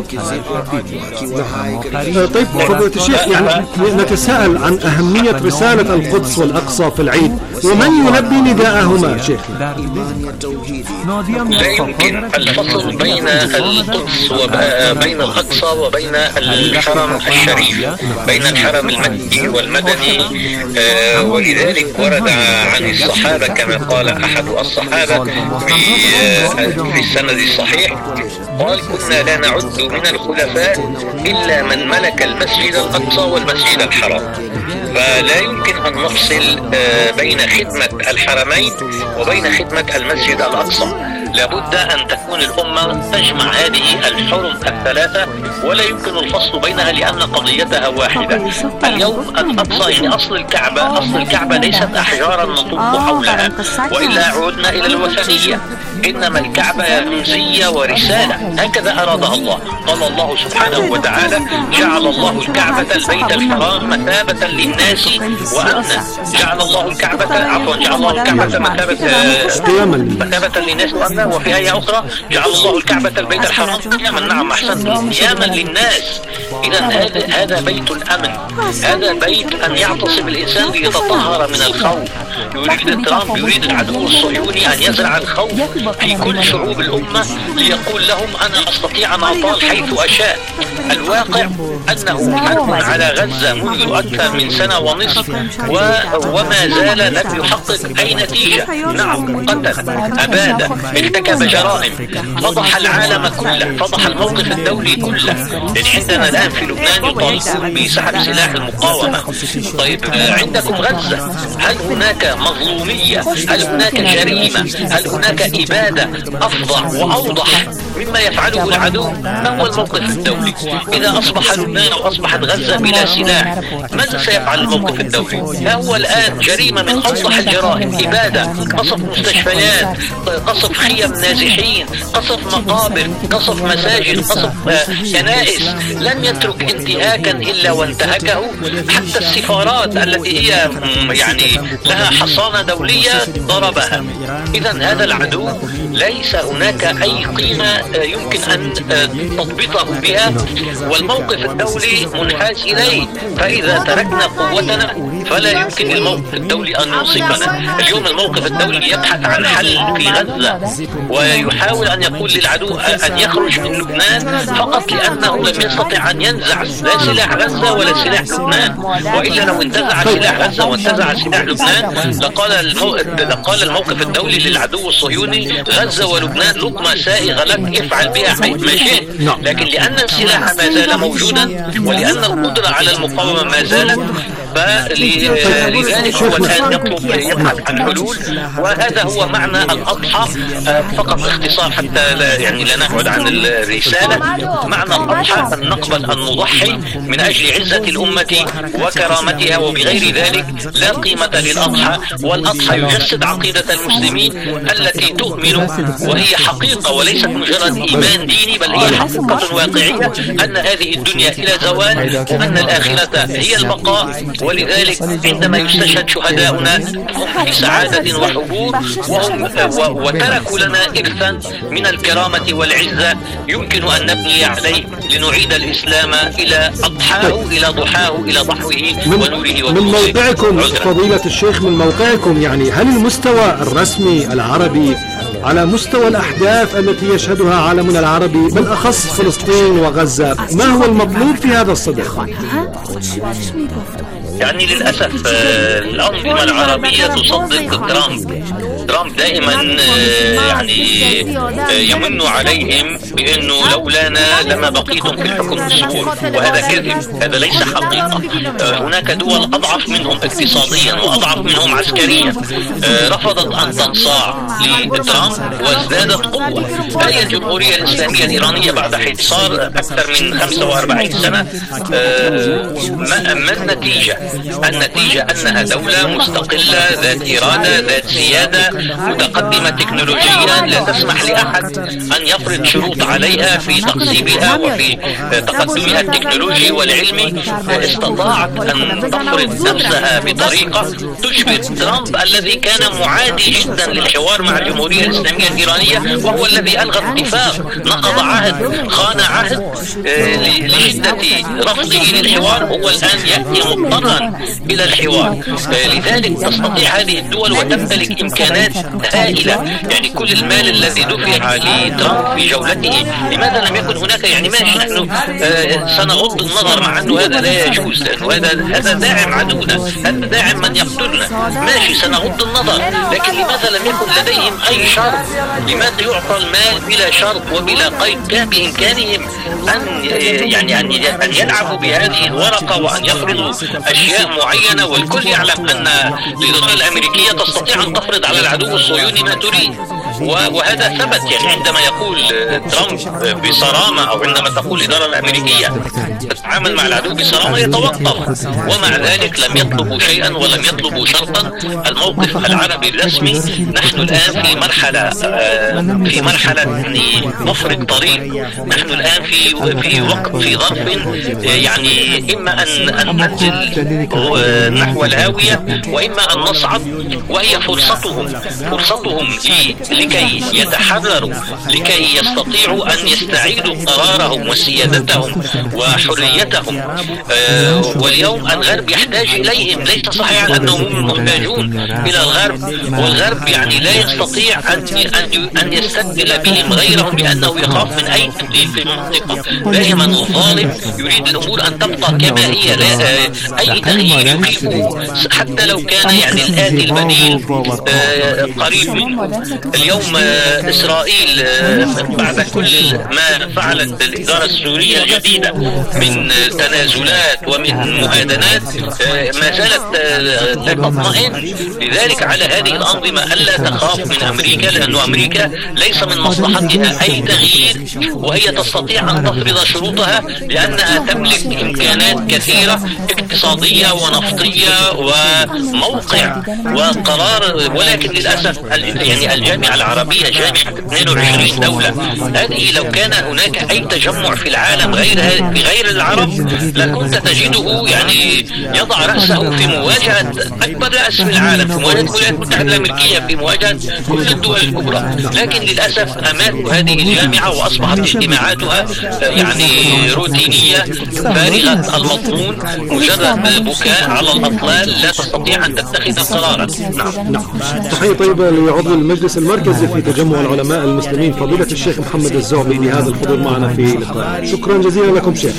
طيب فضيلة الشيخ، يعني نتساءل عن أهمية رسالة القدس والأقصى في العيد، ومن يلبي نداءهما شيخ؟ لا يمكن الفصل بين القدس وبين الأقصى وبين الحرم الشريف، بين الحرم المكي والمدني. ولذلك ورد عن الصحابة كما قال أحد الصحابة في السند الصحيح قال كنا لا نعد من الخلفاء إلا من ملك المسجد الأقصى والمسجد الحرام. فلا يمكن أن نفصل بين خدمة الحرمين وبين خدمة المسجد الأقصى. لابد أن تكون الأمة تجمع هذه الحرم الثلاثة ولا يمكن الفصل بينها لأن قضيتها واحدة. اليوم الأقصى يعني أصل الكعبة ليست أحجارا نطوف حولها، وإلا عودنا إلى الوثنية. إنما الكعبة رمزية ورسالة، هكذا أرادها الله. قال الله سبحانه وتعالى: جعل الله الكعبة البيت الحرام مثابة للناس وأمنا. جعل الله الكعبة مثابة للناس وأمنا. وفي آية أخرى: جعل الله الكعبة البيت الحرام قياما. نعم، أحسنتم، قياما للناس. إذا هذا بيت الأمن، هذا بيت أن يعتصم الإنسان ليتطهر من الخوف. يريد ترامب، يريد العدو الصهيوني أن يزرع الخوف في كل شعوب الأمة ليقول لهم أنا أستطيع أن أطال حيث أشاء. الواقع أنه حرب على غزة منذ أكثر من سنة ونصف وما زال لم يحقق أي نتيجة. نعم، قتل، أباد، ارتكب جرائم، فضح العالم كله، فضح الموقف الدولي كله. يعني عندنا الآن في لبنان يطالبون بسحب سلاح المقاومة. طيب عندكم غزة، هل هناك مظلومية؟ هل هناك جريمة؟ هل هناك إبادة أفظع وأوضح مما يفعله العدو؟ ما هو الموقف الدولي؟ إذا أصبح لبنان وأصبحت غزة بلا سلاح، ماذا سيفعل الموقف الدولي؟ ها هو الآن جريمة من أوضح الجرائم، إبادة، قصف مستشفيات، قصف خيم نازحين، قصف مقابر، قصف مساجد، قصف كنائس. لم يترك انتهاكا إلا وانتهكه. حتى السفارات التي هي يعني لها حصانة دولية ضربها. إذا هذا العدو ليس هناك أي قيمة يمكن أن تضبطه بها، والموقف الدولي منحاز إليه. فإذا تركنا قوتنا فلا يمكن للموقف الدولي أن ينصفنا. اليوم الموقف الدولي يبحث عن حل في غزة ويحاول أن يقول للعدو أن يخرج من لبنان فقط لأنه لم يستطع أن ينزع لا سلاح غزة ولا سلاح لبنان. وإلا لو انتزع سلاح غزة وانتزع سلاح لبنان لقال الموقف الدولي للعدو الصهيوني: غزة ولبنان لقمة سائغة لك، افعل بها ما شئت. لكن لأن السلاح ما زال موجودا ولأن القدرة على المقاومة ما زالت، فلذلك هو الآن يبحث عن حلول. وهذا هو معنى الأضحى. فقط باختصار حتى لا نبعد عن الرسالة. معنى الأضحى أن نقبل أن نضحي من أجل عزة الأمة وكرامتها، وبغير ذلك لا قيمة للأضحى. والأضحى يجسد عقيدة المسلمين التي تؤمن، وهي حقيقة وليست مجرد إيمان ديني، بل هي حقيقة واقعية أن هذه الدنيا إلى زوال وأن الآخرة هي البقاء. ولذلك عندما يستشهد شهداؤنا هم في سعادة وحبور، وتركوا لنا إرثا من الكرامة والعزة يمكن أن نبني عليه لنعيد الإسلام إلى أضحاه، إلى ضحاه، إلى ضحوه ونوره. من موقعكم فضيلة الشيخ، من موقعكم يعني هل المستوى الرسمي العربي على مستوى الأحداث التي يشهدها عالمنا العربي بالأخص فلسطين وغزة، ما هو المطلوب في هذا الصدد؟ يعني للأسف الأنظمة العربية تصدق ترامب دائما يعني يمن عليهم بأنه لولانا لما بقيتم في الحكم بالسهول، وهذا كذب، هذا ليس حقيقة. هناك دول أضعف منهم اقتصاديا وأضعف منهم عسكريا رفضت أن تنصاع لترامب وازدادت قوة. هي الجمهورية الإسلامية الإيرانية بعد حصار أكثر من 45 سنة، ما النتيجة؟ النتيجة أنها دولة مستقلة ذات إرادة ذات سيادة متقدمة تكنولوجيا، لا تسمح لأحد أن يفرض شروط عليها في تقسيمها وفي تقدمها التكنولوجي والعلمي. استطاعت أن تفرض نفسها بطريقة تشبه ترامب الذي كان معادي جدا للحوار مع الجمهورية الإسلامية الإيرانية، وهو الذي ألغى اتفاق، نقض عهد، خان عهد لشدة رفضه للحوار. هو الآن يأتي مضطرا إلى الحوار. لذلك تستطيع هذه الدول وتمتلك إمكانات هائلة. يعني كل المال الذي دفع لترامب في جولته، لماذا لم يكن هناك؟ يعني ماشي نحن سنغض النظر مع أنه هذا لا يجوز، لأنه هذا داعم عدونا، هذا داعم من يقتلنا، ماشي سنغض النظر. لكن لماذا لم يكن لديهم أي شرط؟ لماذا يعطى المال بلا شرط وبلا قيد؟ كان بإمكانهم أن يلعبوا بهذه الورقة وأن يفرضوا أشياء معينة، والكل يعلم أن الإدارة الأمريكية تستطيع أن تفرض على العدو الصهيوني ما تريد، وهذا ثبت. يعني عندما يقول ترامب بصرامة، أو عندما تقول الإدارة الأمريكية تتعامل مع العدو بصرامة، يتوقف. ومع ذلك لم يطلبوا شيئا ولم يطلبوا شرطا. الموقف العربي الرسمي، نحن الآن في مرحلة يعني مفرق طريق. نحن الآن في ظرف يعني إما أن ننزل نحو الهاوية وإما أن نصعد، وهي فرصتهم لكي يتحرروا، لكي يستطيعوا أن يستعيدوا قرارهم وسيادتهم وحريتهم. واليوم الغرب يحتاج إليهم. ليس صحيح أنهم محتاجون إلى الغرب، والغرب يعني لا يستطيع أن يستبدل بهم غيرهم، لأنه يخاف من أي تبديل في المنطقة. دائما الظالم يريد الأمور أن تبقى كما هي، أي تغيير يخيفه حتى لو كان يعني الآتي البديل قريب منه. اليوم إسرائيل بعد كل ما فعلت الإدارة السورية الجديدة من تنازلات ومن مهادنات، ما زالت لا تطمئن. لذلك على هذه الأنظمة ألا تخاف من أمريكا، لأن أمريكا ليس من مصلحتها أي تغيير، وهي تستطيع أن تفرض شروطها لأنها تملك إمكانات كثيرة اقتصادية ونفطية وموقع وقرار. ولكن للأسف يعني الجامعة العربية جامعة 22 دولة، هذه لو كان هناك أي تجمع في العالم غير العرب لكنت تجده يعني يضع رأسه في مواجهة أكبر رأس في العالم، في مواجهة الولايات المتحدة الأمريكية، في مواجهة كل الدول الكبرى. لكن للأسف أمات هذه الجامعة وأصبحت اجتماعاتها يعني روتينية فارغة المضمون، مجرد بكاء على الأطلال، لا تستطيع أن تتخذ قرارا. نعم. تحية طيبة لعضو المجلس المركزي في تجمع العلماء المسلمين فضيلة الشيخ محمد الزعبي لهذا الحضور معنا في لقاء. شكرا جزيلا لكم شيخ.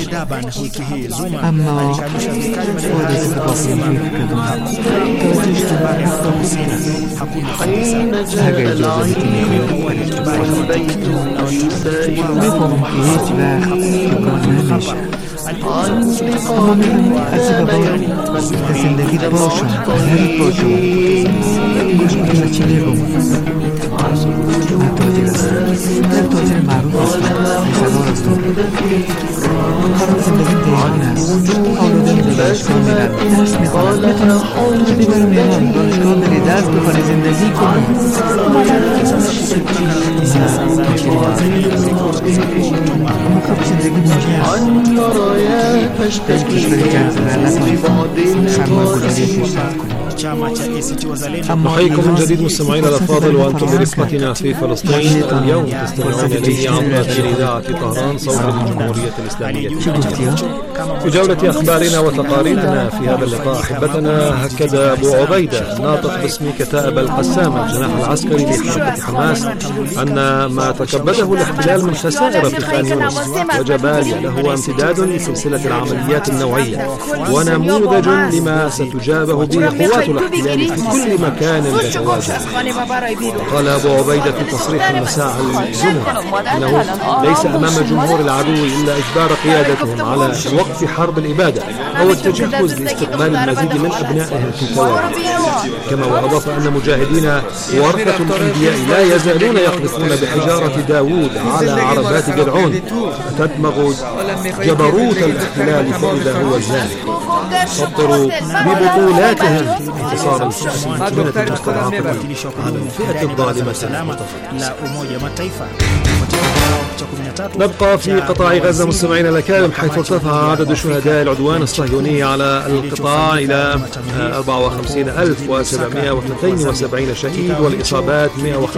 نحييكم من جديد مستمعينا الأفاضل وأنتم برفقتنا في فلسطين. اليوم تستمعون إليه عبر إذاعة طهران صوت الجمهورية الإسلامية. في جولة أخبارنا وتقاريرنا في هذا اللقاء أحبتنا، هكذا أبو عبيدة ناطق باسم كتائب القسامة الجناح العسكري لحركة حماس أن ما تكبده الاحتلال من خسائر في خان يونس وجباليا له امتداد لسلسلة العمليات النوعية ونموذج لما ستجابه به قوات الاحتلال في كل مكان تتواجد. وقال أبو عبيدة في تصريح مساء الجمعة أنه ليس أمام جمهور العدو إلا إجبار قيادتهم على وقف حرب الإبادة أو التجهز لاستقبال المزيد من أبنائهم في التوارد. كما وأضاف أن مجاهدين ورثة الأنبياء لا يزالون يقذفون بحجارة داوود على عربات جدعون فتدمغ جبروت الاحتلال فإذا هو جانب. سطروا ببطولاتهم انتصار الفئة المستضعفة على الفئة الظالمة. نبقى في قطاع غزة مستمعينا الأكارم، حيث ارتفع عدد شهداء العدوان الصهيوني على القطاع إلى 54,772 شهيد، والإصابات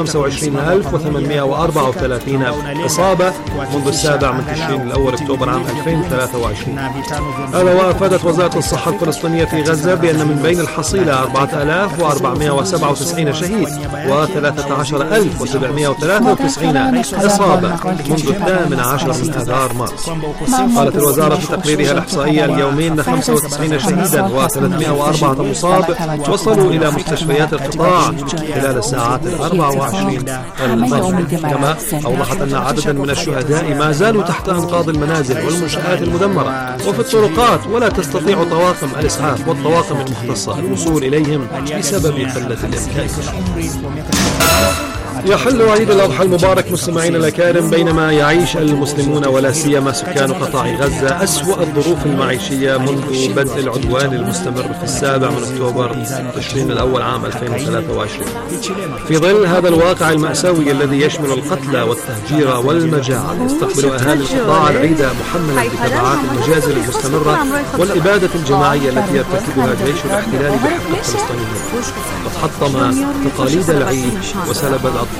125,834 إصابة منذ 7 تشرين الأول أكتوبر عام 2023. هذا وأفادت وزارة الصحة الفلسطينية في غزة بأن من بين الحصيلة 4,497 شهيد و13,793 إصابة منذ 18 من آذار مارس. قالت الوزارة في تقريرها الإحصائي اليومي أن 95 شهيدا و304 مصاب وصلوا إلى مستشفيات القطاع خلال الساعات 24 الماضية. كما أوضحت أن عددا من الشهداء ما زالوا تحت أنقاض المنازل والمنشآت المدمرة وفي الطرقات، ولا تستطيع طواقم الإسعاف والطواقم المختصة الوصول إليهم بسبب قلة الإمكانيات. يحل عيد الأضحى المبارك مستمعينا الأكارم بينما يعيش المسلمون ولا سيما سكان قطاع غزة أسوأ الظروف المعيشية منذ بدء العدوان المستمر في 7 أكتوبر تشرين الأول عام 2023. في ظل هذا الواقع المأساوي الذي يشمل القتل والتهجير والمجاعة، يستقبل أهالي القطاع العيد محملا بتبعات المجازر المستمرة والإبادة الجماعية التي يرتكبها جيش الاحتلال بحق الفلسطينيين. قد حطم تقاليد العيد وسلب الأطفال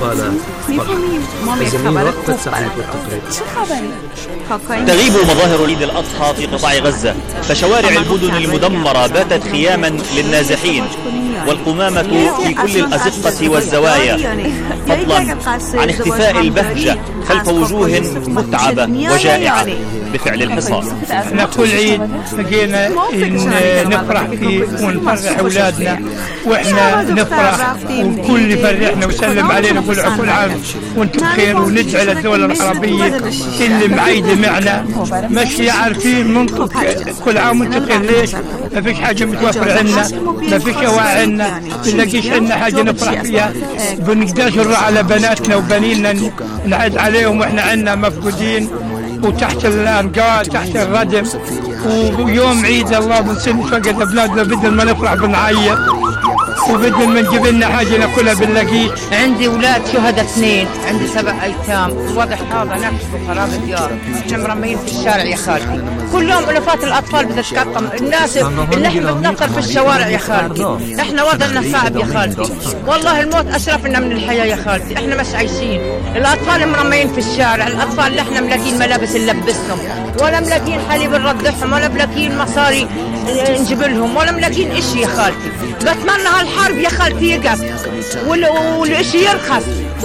تغيب مظاهر عيد الأضحى في قطاع غزة، فشوارع المدن المدمرة باتت خياما للنازحين والقمامة في كل الأزقة والزوايا، فضلا عن اختفاء البهجة خلف وجوه متعبة وجائعة بفعل الحصار. احنا كل عيد لقينا نفرح فيه ونفرح أولادنا، وإحنا نفرح والكل يفرحنا ويسلم علينا كل عام وانتم بخير، وندعي للدولة العربية اللي معيدة معنا مش عارفين منطق كل عام وانتم بخير. ليش؟ ما فيش حاجة متوفر عنا، ما فيش أواعي عنا، بنلاقيش عنا حاجة نفرح فيها، بنقدرش نروح على بناتنا وبنينا نعد عليهم واحنا عنا مفقودين وتحت الأنقاض تحت الردم، ويوم عيد الله بنسن فقد أبنائنا بدل ما نفرح بنعيط وبدل ما نجيب لنا حاجة ناكلها بنلاقيه. عندي أولاد شهداء 2، عندي 7 أيتام، الوضع هذا نفس بخراب الديار، احنا مرميين في الشارع يا خالتي، كل يوم ألوفات الأطفال بتتقطم، الناس اللي احنا بننقر في الشوارع يا خالتي، احنا وضعنا صعب يا خالتي، والله الموت أشرف لنا من الحياة يا خالتي، احنا مش عايشين، الأطفال مرميين في الشارع، الأطفال اللي احنا ملاقين ملابس نلبسهم، ولا ملاقين حليب نرضعهم، ولا ملاقين مصاري نجيب لهم، ولا ملاقين إشي يا خالتي. بتمنى هالحرب يا خالتي يقف والإشي يرخص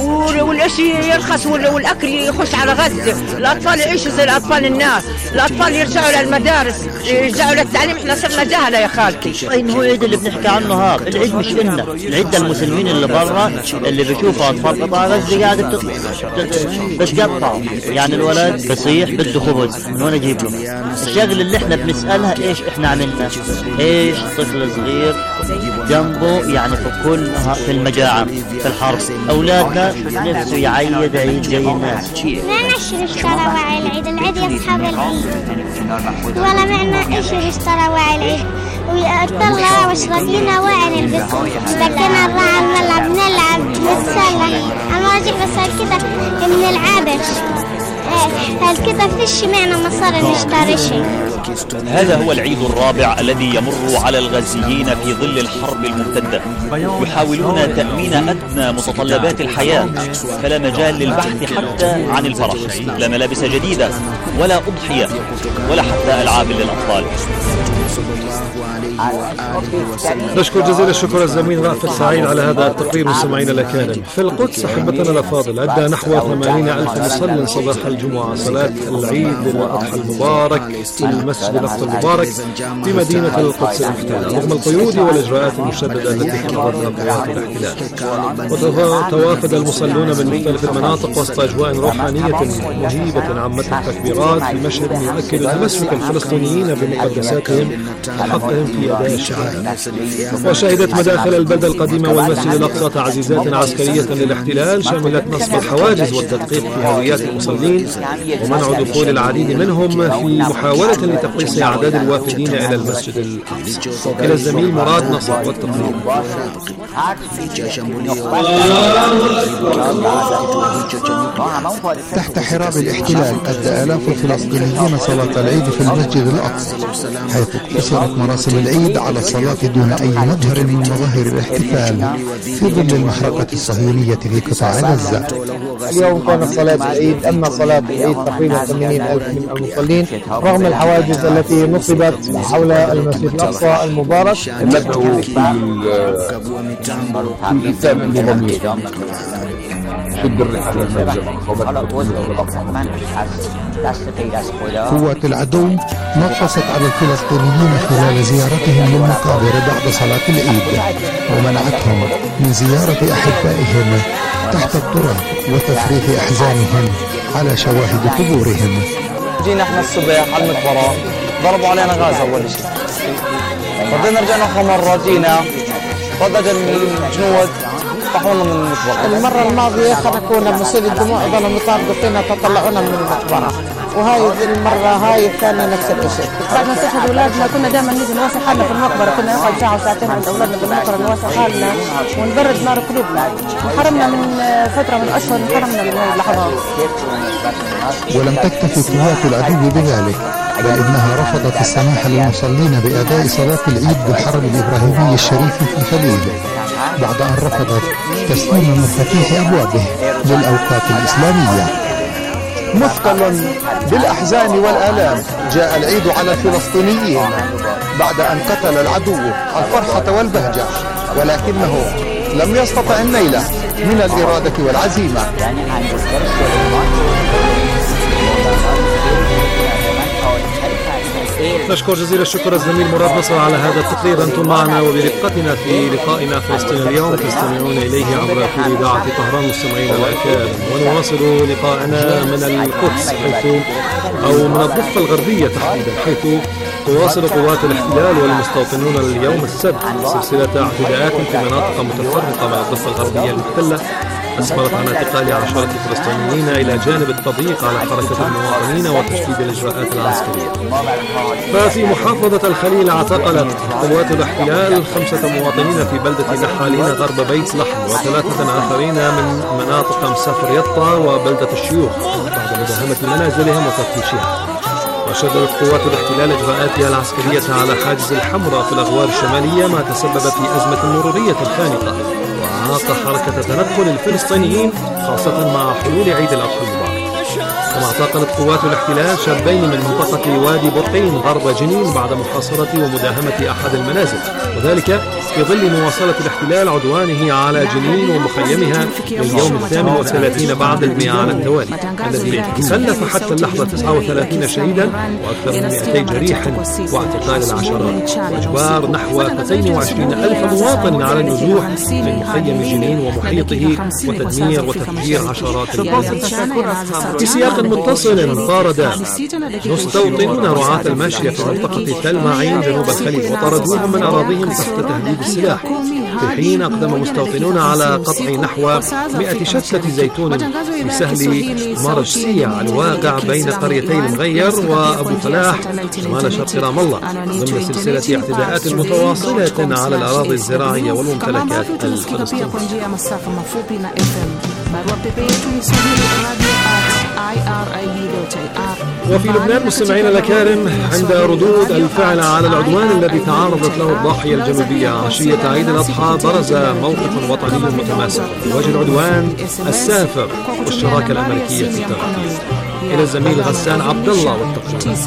والأكل يخش على غزة، الأطفال يعيشوا زي الأطفال الناس، الأطفال يرجعوا للمدارس، يرجعوا للتعليم. احنا صرنا جهلة يا خالتي. أين هو العيد اللي بنحكي عنه هذا؟ العيد مش إلنا، العيد المسلمين اللي برا اللي بيشوفوا أطفال قطاع غزة قاعدة بتقطع، يعني الولد بصيح بده خبز، من وين أجيب له؟ الشغل اللي احنا بنسألها إيش احنا عملنا؟ إيش طفل صغير جنبه يعني في المجاعة في الحرب، أولادنا نفسه يعيد عيد زي الناس. ما نشترى وعي العيد، العيد يصحب العيد ولا معنا إيش نشترى وعي العيد، ويطلع واشرقينا وعي نلبسه، لكن نروح الملعب نلعب نتسلى، أنا راجع بس كده بنلعبش هالكده فيش معنا مصاري نشتري شيء. هذا هو العيد الرابع الذي يمر على الغزيين في ظل الحرب الممتدة، يحاولون تأمين أدنى متطلبات الحياة، فلا مجال للبحث حتى عن الفرح، لا ملابس جديدة ولا أضحية ولا حتى ألعاب للأطفال. نشكر جزيل الشكر الزميل رأفت سعيد على هذا التقرير مستمعينا الأكارم. في القدس أحبتنا الأفاضل أدى نحو 80,000 مصل صباح الجمعة صلاة العيد الأضحى المبارك في المسجد الأقصى المبارك في مدينة القدس المحتلة رغم القيود والإجراءات المشددة التي فرضتها قوات الاحتلال. وتوافد المصلون من مختلف المناطق وسط أجواء روحانية مهيبة عمتها التكبيرات في مشهد يؤكد تمسك الفلسطينيين بمقدساتهم وحقهم في أداء الشهادة. وشهدت مداخل البلدة القديمة والمسجد الأقصى تعزيزات عسكرية للاحتلال شملت نصب الحواجز والتدقيق في هويات المصلين ومنع دخول العديد منهم في محاولة لتقليص أعداد الوافدين إلى المسجد الأقصى. إلى الزميل مراد نصر والتقرير. تحت حراب الاحتلال أدى آلاف الفلسطينيين صلاة العيد في المسجد الأقصى، حيث اقتصرت مراسم العيد على الصلاة دون أي مظهر من مظاهر الاحتفال في ظل المحرقة الصهيونية في قطاع غزة. اليوم كانت صلاة العيد، أما صلاة العيد تقريبا 80,000 من المصلين رغم الحواجز التي نصبت حول المسجد الأقصى المبارك. ندعو كل كتاب النظامية ضد الرحلة المنزلة. قوات العدو نقصت على الفلسطينيين خلال زيارتهم للمقابر بعد صلاة العيد، ومنعتهم من زيارة أحبائهم تحت التراب وتفريغ أحزانهم على شواهد قبورهم. جينا احنا الصبح على المقبرة، ضربوا علينا غاز أول شيء، بعدين رجعنا آخر مرة جينا رد أجل الجنود طحونا من المقبرة. المرة الماضية خنقونا بمصير الدموع، ظلوا يطاردوا فينا تطلعونا من المقبرة، وهاي المرة هاي الثانية نفس الشيء. بعد ما استشهد أولادنا كنا دائما نجي نواصل حالنا في المقبرة، كنا نقعد ساعة وساعتين عند أولادنا في المقبرة نواصل حالنا ونبرد نار قلوبنا. انحرمنا من فترة من أشهر، انحرمنا من هذه اللحظات. ولم تكتفي قوات العدو بذلك، بل إنها رفضت السماح للمصلين بأداء صلاة العيد بالحرم الإبراهيمي الشريف في الخليل، بعد أن رفضت تسليم مفاتيح أبوابه للأوقات الإسلامية. مثقل بالأحزان والآلام جاء العيد على الفلسطينيين بعد أن قتل العدو الفرحة والبهجة، ولكنه لم يستطع النيل من الإرادة والعزيمة. نشكر جزيل الشكر الزميل مراد نصر على هذا التقرير. أنتم معنا وبرفقتنا في لقائنا فلسطين اليوم، تستمعون إليه عبر كل إذاعة طهران مستمعين الأكارم، ونواصل لقائنا من القدس أو من الضفة الغربية تحديدا، حيث تواصل قوات الاحتلال والمستوطنون اليوم السبت سلسلة اعتداءات في مناطق متفرقة من الضفة الغربية المحتلة أسفرت عن اعتقال عشرات الفلسطينيين إلى جانب التضييق على حركة المواطنين وتشديد الإجراءات العسكرية. ففي محافظة الخليل اعتقلت قوات الاحتلال 5 مواطنين في بلدة نحالين غرب بيت لحم، و3 آخرين من مناطق مسافر يطا وبلدة الشيوخ بعد مداهمة منازلهم وتفتيشها. وشددت قوات الاحتلال إجراءاتها العسكرية على حاجز الحمراء في الأغوار الشمالية، ما تسبب في أزمة مرورية خانقة وأعاق حركة تنقل الفلسطينيين خاصة مع حلول عيد الأضحى المبارك. كما اعتقلت قوات الاحتلال شابين من منطقة وادي برقين غرب جنين بعد محاصرة ومداهمة أحد المنازل، وذلك في ظل مواصلة الاحتلال عدوانه على جنين ومخيمها لليوم 38 بعد المئة على التوالي، الذي خلف حتى اللحظة 39 شهيدا وأكثر من 200 جريح واعتقال العشرات، وإجبار نحو 22,000 مواطن على النزوح من مخيم جنين ومحيطه وتدمير وتفجير عشرات البيوت. في سياق متصل طارد مستوطنون رعاة الماشية في منطقة تل معين جنوب الخليل وطردوهم من أراضيهم تحت تهديد السلاح، في حين أقدم مستوطنون على قطع نحو 100 شتلة زيتون في سهل مرجسية الواقع بين قريتي المغير وأبو فلاح شمال شرق رام الله، ضمن سلسلة اعتداءات متواصلة على الأراضي الزراعية والممتلكات الفلسطينية. وفي لبنان مستمعين الأكارم، عند ردود الفعل على العدوان الذي تعرضت له الضاحية الجنوبية عشية عيد الأضحى، برز موقف وطني متماسك في وجه العدوان السافر والشراكة الأمريكية في التغطية. إلى الزميل غسان عبد الله والتقرير.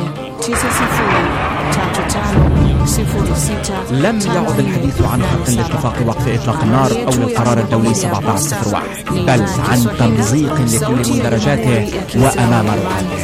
لم يعد الحديث عن حق لاتفاق وقف إطلاق النار أو للقرار الدولي 1701، بل عن تمزيق لكل مندرجاته وأمام رعاته.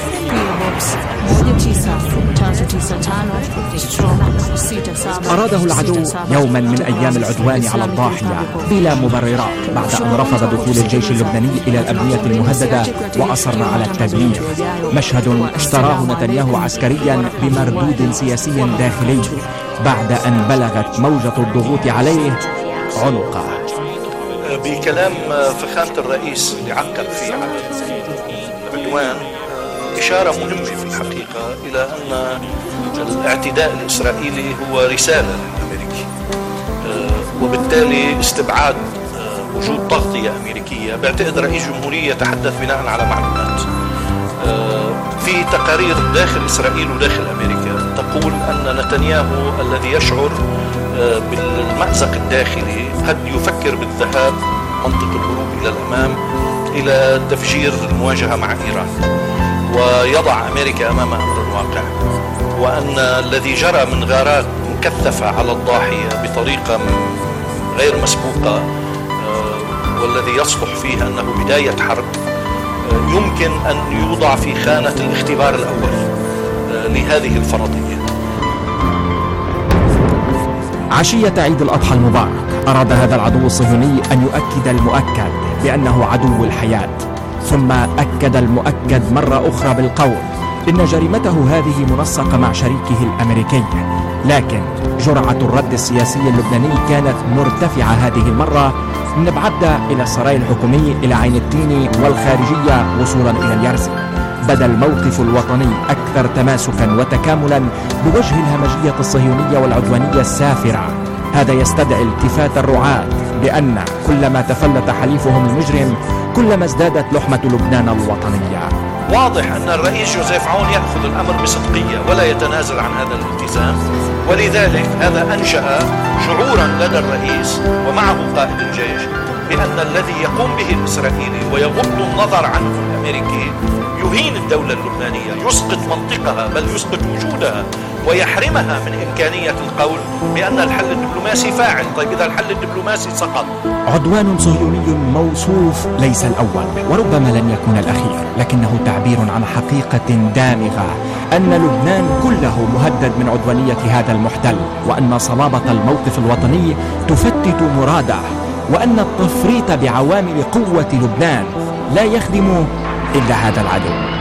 أراده العدو يوما من أيام العدوان على الضاحية بلا مبررات، بعد أن رفض دخول الجيش اللبناني إلى الأبنية المهددة وأصر على التدمير، مشهد اشتراه نتنياهو عسكريا بمردود سياسي داخلي بعد أن بلغت موجة الضغوط عليه عنقه. بكلام فخامة الرئيس اللي عقب فيه على العدوان إشارة مهمة في الحقيقة إلى أن الاعتداء الإسرائيلي هو رسالة للأمريكي، وبالتالي استبعاد وجود تغطية أمريكية. بعتقد رئيس جمهورية يتحدث بناء على معلومات. في تقارير داخل إسرائيل وداخل أمريكا تقول أن نتنياهو الذي يشعر بالمأزق الداخلي قد يفكر بالذهاب منطقة الهروب إلى الأمام إلى تفجير المواجهة مع إيران ويضع أمريكا أمام أمر الواقع، وأن الذي جرى من غارات مكثفة على الضاحية بطريقة غير مسبوقة والذي يصلح فيه أنه بداية حرب يمكن أن يوضع في خانة الاختبار الأول لهذه الفرضية. عشية عيد الأضحى المبارك أراد هذا العدو الصهيوني أن يؤكد المؤكد بأنه عدو الحياة، ثم أكد المؤكد مرة أخرى بالقول إن جريمته هذه منسقة مع شريكه الأمريكي، لكن جرعة الرد السياسي اللبناني كانت مرتفعة هذه المرة من بعدة إلى السراي الحكومي إلى عين التين والخارجية وصولا إلى اليرزي. بدا الموقف الوطني أكثر تماسكا وتكاملا بوجه الهمجية الصهيونية والعدوانية السافرة. هذا يستدعي التفات الرعاة بأن كلما تفلت حليفهم المجرم كلما ازدادت لحمة لبنان الوطنية. واضح أن الرئيس جوزيف عون يأخذ الأمر بصدقية ولا يتنازل عن هذا الالتزام، ولذلك هذا أنشأ شعورا لدى الرئيس ومعه قائد الجيش بأن الذي يقوم به الإسرائيلي ويغض النظر عنه الأمريكي يهين الدولة اللبنانية، يسقط منطقها بل يسقط وجودها ويحرمها من إمكانية القول بأن الحل الدبلوماسي فاعل. طيب إذا الحل الدبلوماسي سقط. عدوان صهيوني موصوف ليس الأول وربما لن يكون الأخير، لكنه تعبير عن حقيقة دامغة أن لبنان كله مهدد من عدوانية هذا المحتل، وأن صلابة الموقف الوطني تفتت مراده، وأن التفريط بعوامل قوة لبنان لا يخدم إلا هذا العدو.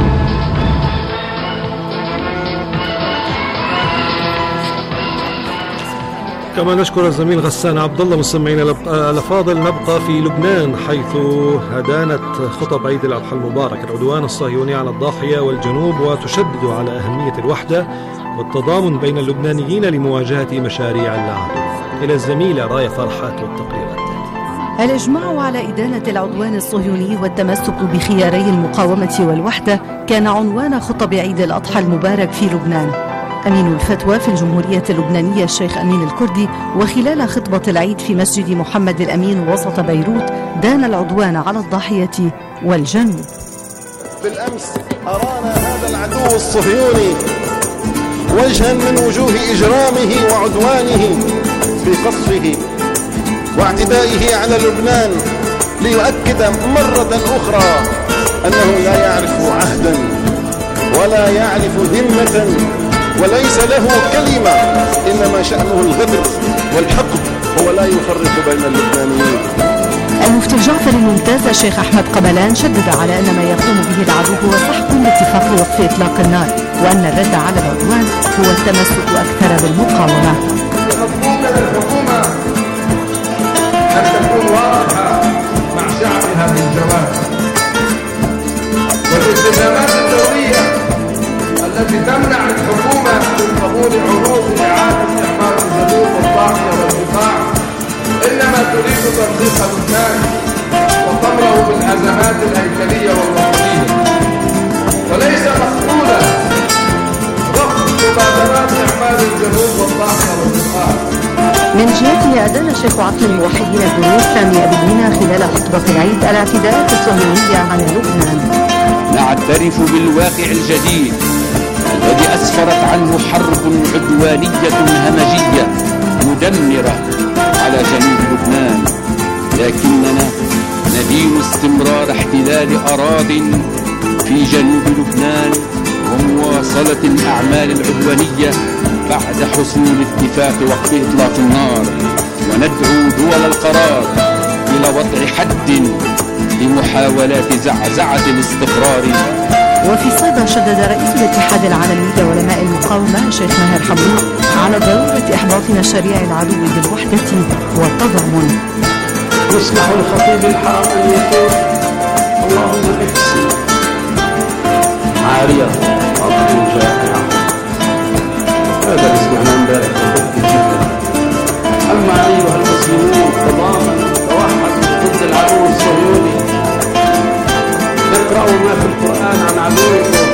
كما نشكر الزميل غسان عبد الله. مستمعينا الافاضل، نبقى في لبنان حيث هدانت خطب عيد الاضحى المبارك العدوان الصهيوني على الضاحيه والجنوب، وتشدد على اهميه الوحده والتضامن بين اللبنانيين لمواجهه مشاريع العدو. الى الزميله رايه فرحات والتقرير التالي. الإجماع على إدانة العدوان الصهيوني والتمسك بخياري المقاومة والوحدة كان عنوان خطب عيد الأضحى المبارك في لبنان. أمين الفتوى في الجمهورية اللبنانية الشيخ أمين الكردي وخلال خطبة العيد في مسجد محمد الأمين وسط بيروت دان العدوان على الضاحية والجنوب. بالأمس أرانا هذا العدو الصهيوني وجها من وجوه إجرامه وعدوانه في قصفه واعتدائه على لبنان ليؤكد مرة أخرى أنه لا يعرف عهدا ولا يعرف ذمة وليس له كلمة، إنما شأنه الغدر والحقد، هو لا يفرق بين اللبنانيين. المفتي الجعفري الممتاز الشيخ أحمد قبلان شدد على أن ما يقوم به العدو هو سحق لاتفاق وقف إطلاق النار، وأن الرد على العدوان هو التمسك أكثر بالمقاومة. مطلوب من الحكومة أن تكون واضحة مع شعبها بالجواب، والالتزامات الدولية التي تمنع الحكومة من قبول عروض إعادة إحماء الجنوب والضاحية والدفاع إنما تريد تضييق لبنان وطمره بالأزمات الهيكلية والوطنية، وليس مقبولا رفض مبادرات إحماء الجنوب والضاحية والدفاع. من جهته أدان الشيخ عقل الموحدين الدروس سامي أبي دينا خلال خطبة العيد الاعتداءات الصهيونية على لبنان. نعترف بالواقع الجديد الذي أسفرت عنه حرب عدوانية همجية مدمرة على جنوب لبنان، لكننا ندين استمرار احتلال أراضٍ في جنوب لبنان ومواصلة الأعمال العدوانية بعد حصول اتفاق وقف إطلاق النار، وندعو دول القرار إلى وضع حد لمحاولات زعزعة الاستقرار. وفي صيدا شدد رئيس الاتحاد العالمي لعلماء المقاومة الشيخ ماهر حمود على ضرورة إحباط مشاريع العدو بالوحدة والتضامن. يسمح الخطيب الحرام أن يقول اللهم اكسي عارية أرض جائعة، هذا اسمعنا امبارح جدا. أما أيها المسلمون تضامنوا توحدوا ضد العدو الصهيوني، اقرأوا ما في القرآن عن عدوكم.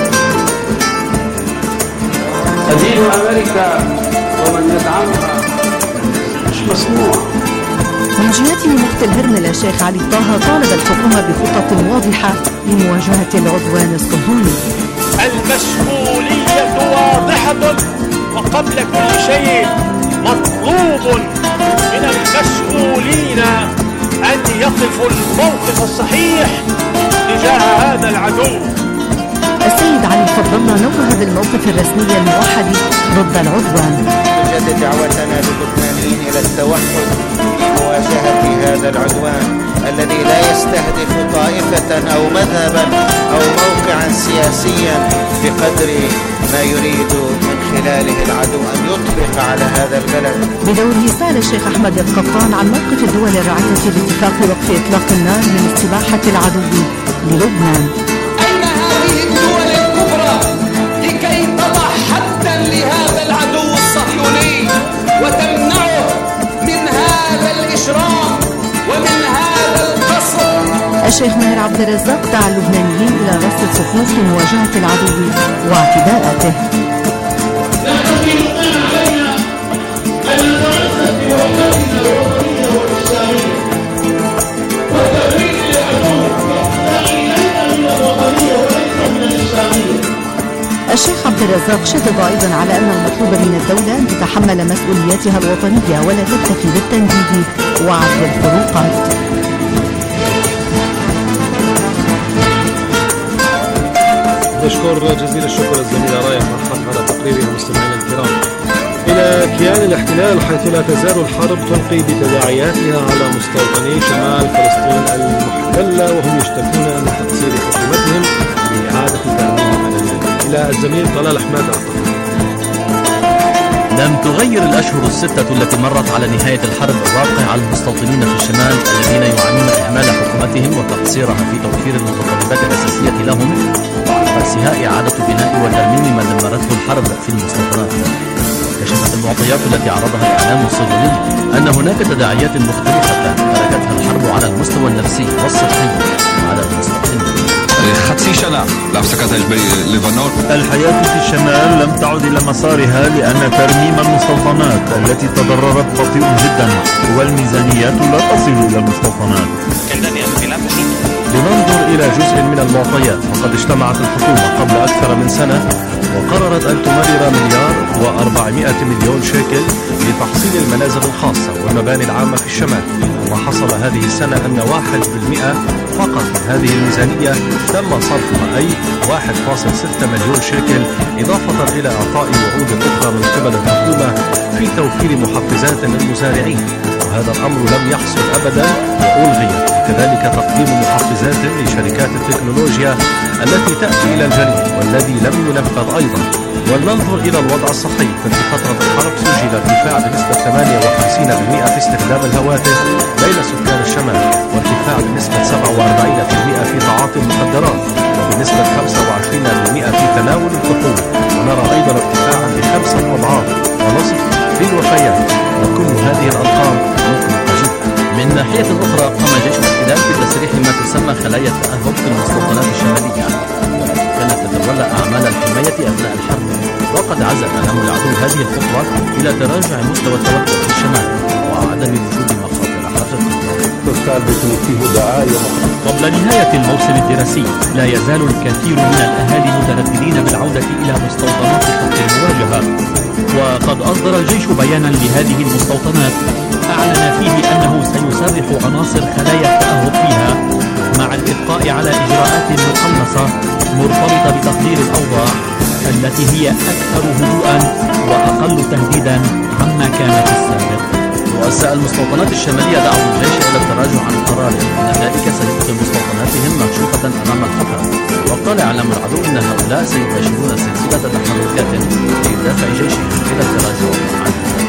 أدين أمريكا ومن يدعمها مش مسموع. من جهته مفتي الهرملة الشيخ علي طه طالب الحكومة بخطط واضحة لمواجهة العدوان الصهيوني. المسؤولية واضحة، وقبل كل شيء مطلوب من المسؤولين أن يقفوا الموقف الصحيح تجاه هذا العدو. السيد علي فضل الله نوه بالموقف الرسمي الموحد ضد العدوان. نجدد دعوتنا للبنانيين إلى التوحد لمواجهة هذا العدوان الذي لا يستهدف طائفة أو مذهبا أو موقعا سياسيا بقدر ما يريد من خلاله العدو أن يطلق على هذا البلد. بدوره سأل الشيخ أحمد القطان عن موقف الدول الراعية لاتفاق وقف إطلاق النار من استباحة العدو للبنان. أين هذه الدول الكبرى لكي تضع حدا لهذا العدو الصهيوني وتمنعه من هذا الإجرام ومن هذا القصف؟ الشيخ ماهر عبد الرزاق دعا اللبنانيين إلى رصد الصفوف لمواجهة العدو واعتداءاته. الشيخ عبد الرزاق شدد أيضا على أن المطلوب من الدولة أن تتحمل مسؤولياتها الوطنية ولا تكتفي بالتنديد وعد الفروقات. نشكر جزيل الشكر الزميلة رايح مرحب على تقريرها مستمعينا الكرام. إلى كيان الاحتلال حيث لا تزال الحرب تلقي بتداعياتها على مستوطني شمال فلسطين المحتلة وهم يشتكون من تقصير حكومتهم لإعادة تأمين المدنيين. إلى الزميل طلال أحمد. لم تغير الأشهر الستة التي مرت على نهاية الحرب الواقع على المستوطنين في الشمال الذين يعانون إهمال حكومتهم وتقصيرها في توفير المتطلبات الأساسية لهم وأساسها إعادة بناء وترميم ما دمرته الحرب في المستوطنات. كشفت المعطيات التي عرضها الإعلام الصهيوني أن هناك تداعيات مختلفة تركتها الحرب على المستوى النفسي والصحي على المستوطنين. خطفي سنة להפסקת האש בלבנון. الحياة في الشمال لم تعد إلى مسارها لأن ترميم المستوطنات التي تضررت بطيء جدا والميزانيات لا تصل إلى المستوطنات. لننظر إلى جزء من المعطيات. فقد اجتمعت الحكومة قبل أكثر من سنة وقررت أن تمرر $1.4 مليار شيكل لتحصيل المنازل الخاصة والمباني العامة في الشمال. وما حصل هذه السنة أن 1% فقط من هذه الميزانية تم صرفها، أي 1.6 مليون شيكل، إضافة إلى إعطاء وعود أخرى من قبل الحكومة في توفير محفزات للمزارعين، وهذا الأمر لم يحصل أبدا وألغي. كذلك تقديم محفزات لشركات التكنولوجيا التي تأتي إلى الجنوب والذي لم ينفذ أيضا. ولننظر إلى الوضع الصحي. ففي فترة الحرب سجل ارتفاع بنسبة 58% في استخدام الهواتف بين سكان الشمال، وارتفاع بنسبة 47% في تعاطي المخدرات، وبنسبة 25% في تناول الكحول. ونرى أيضا ارتفاعا ب5 أضعاف ونصف في الوفيات، وكل هذه الأرقام مقلقة جدا. من ناحية أخرى قام جيش الاحتلال بتسريح ما تسمى خلايا التأهب في المستوطنات الشمالية، كانت تتولى أعمال الحماية أثناء الحرب، وقد عزم أمام العدو هذه الخطوة إلى تراجع مستوى التوتر في الشمال وعدم وجود مخاطر حرب. قبل نهاية الموسم الدراسي لا يزال الكثير من الأهالي مترددين بالعودة إلى مستوطنات خط المواجهة، وقد أصدر الجيش بيانا لهذه المستوطنات أعلن فيه أنه سيسرح عناصر خلايا التأهب فيها مع الإبقاء على إجراءات مقنصة مرتبطة بتقدير الأوضاع التي هي أكثر هدوءا وأقل تهديدا عما كان في السابق. رؤساء المستوطنات الشمالية دعوا الجيش إلى التراجع عن قراره، إن ذلك سيبقي مستوطناتهم مكشوفة أمام الخطر. وقال إعلام العدو إن هؤلاء سيباشرون سلسلة تحركات لإدفاع جيشهم إلى التراجع عنه.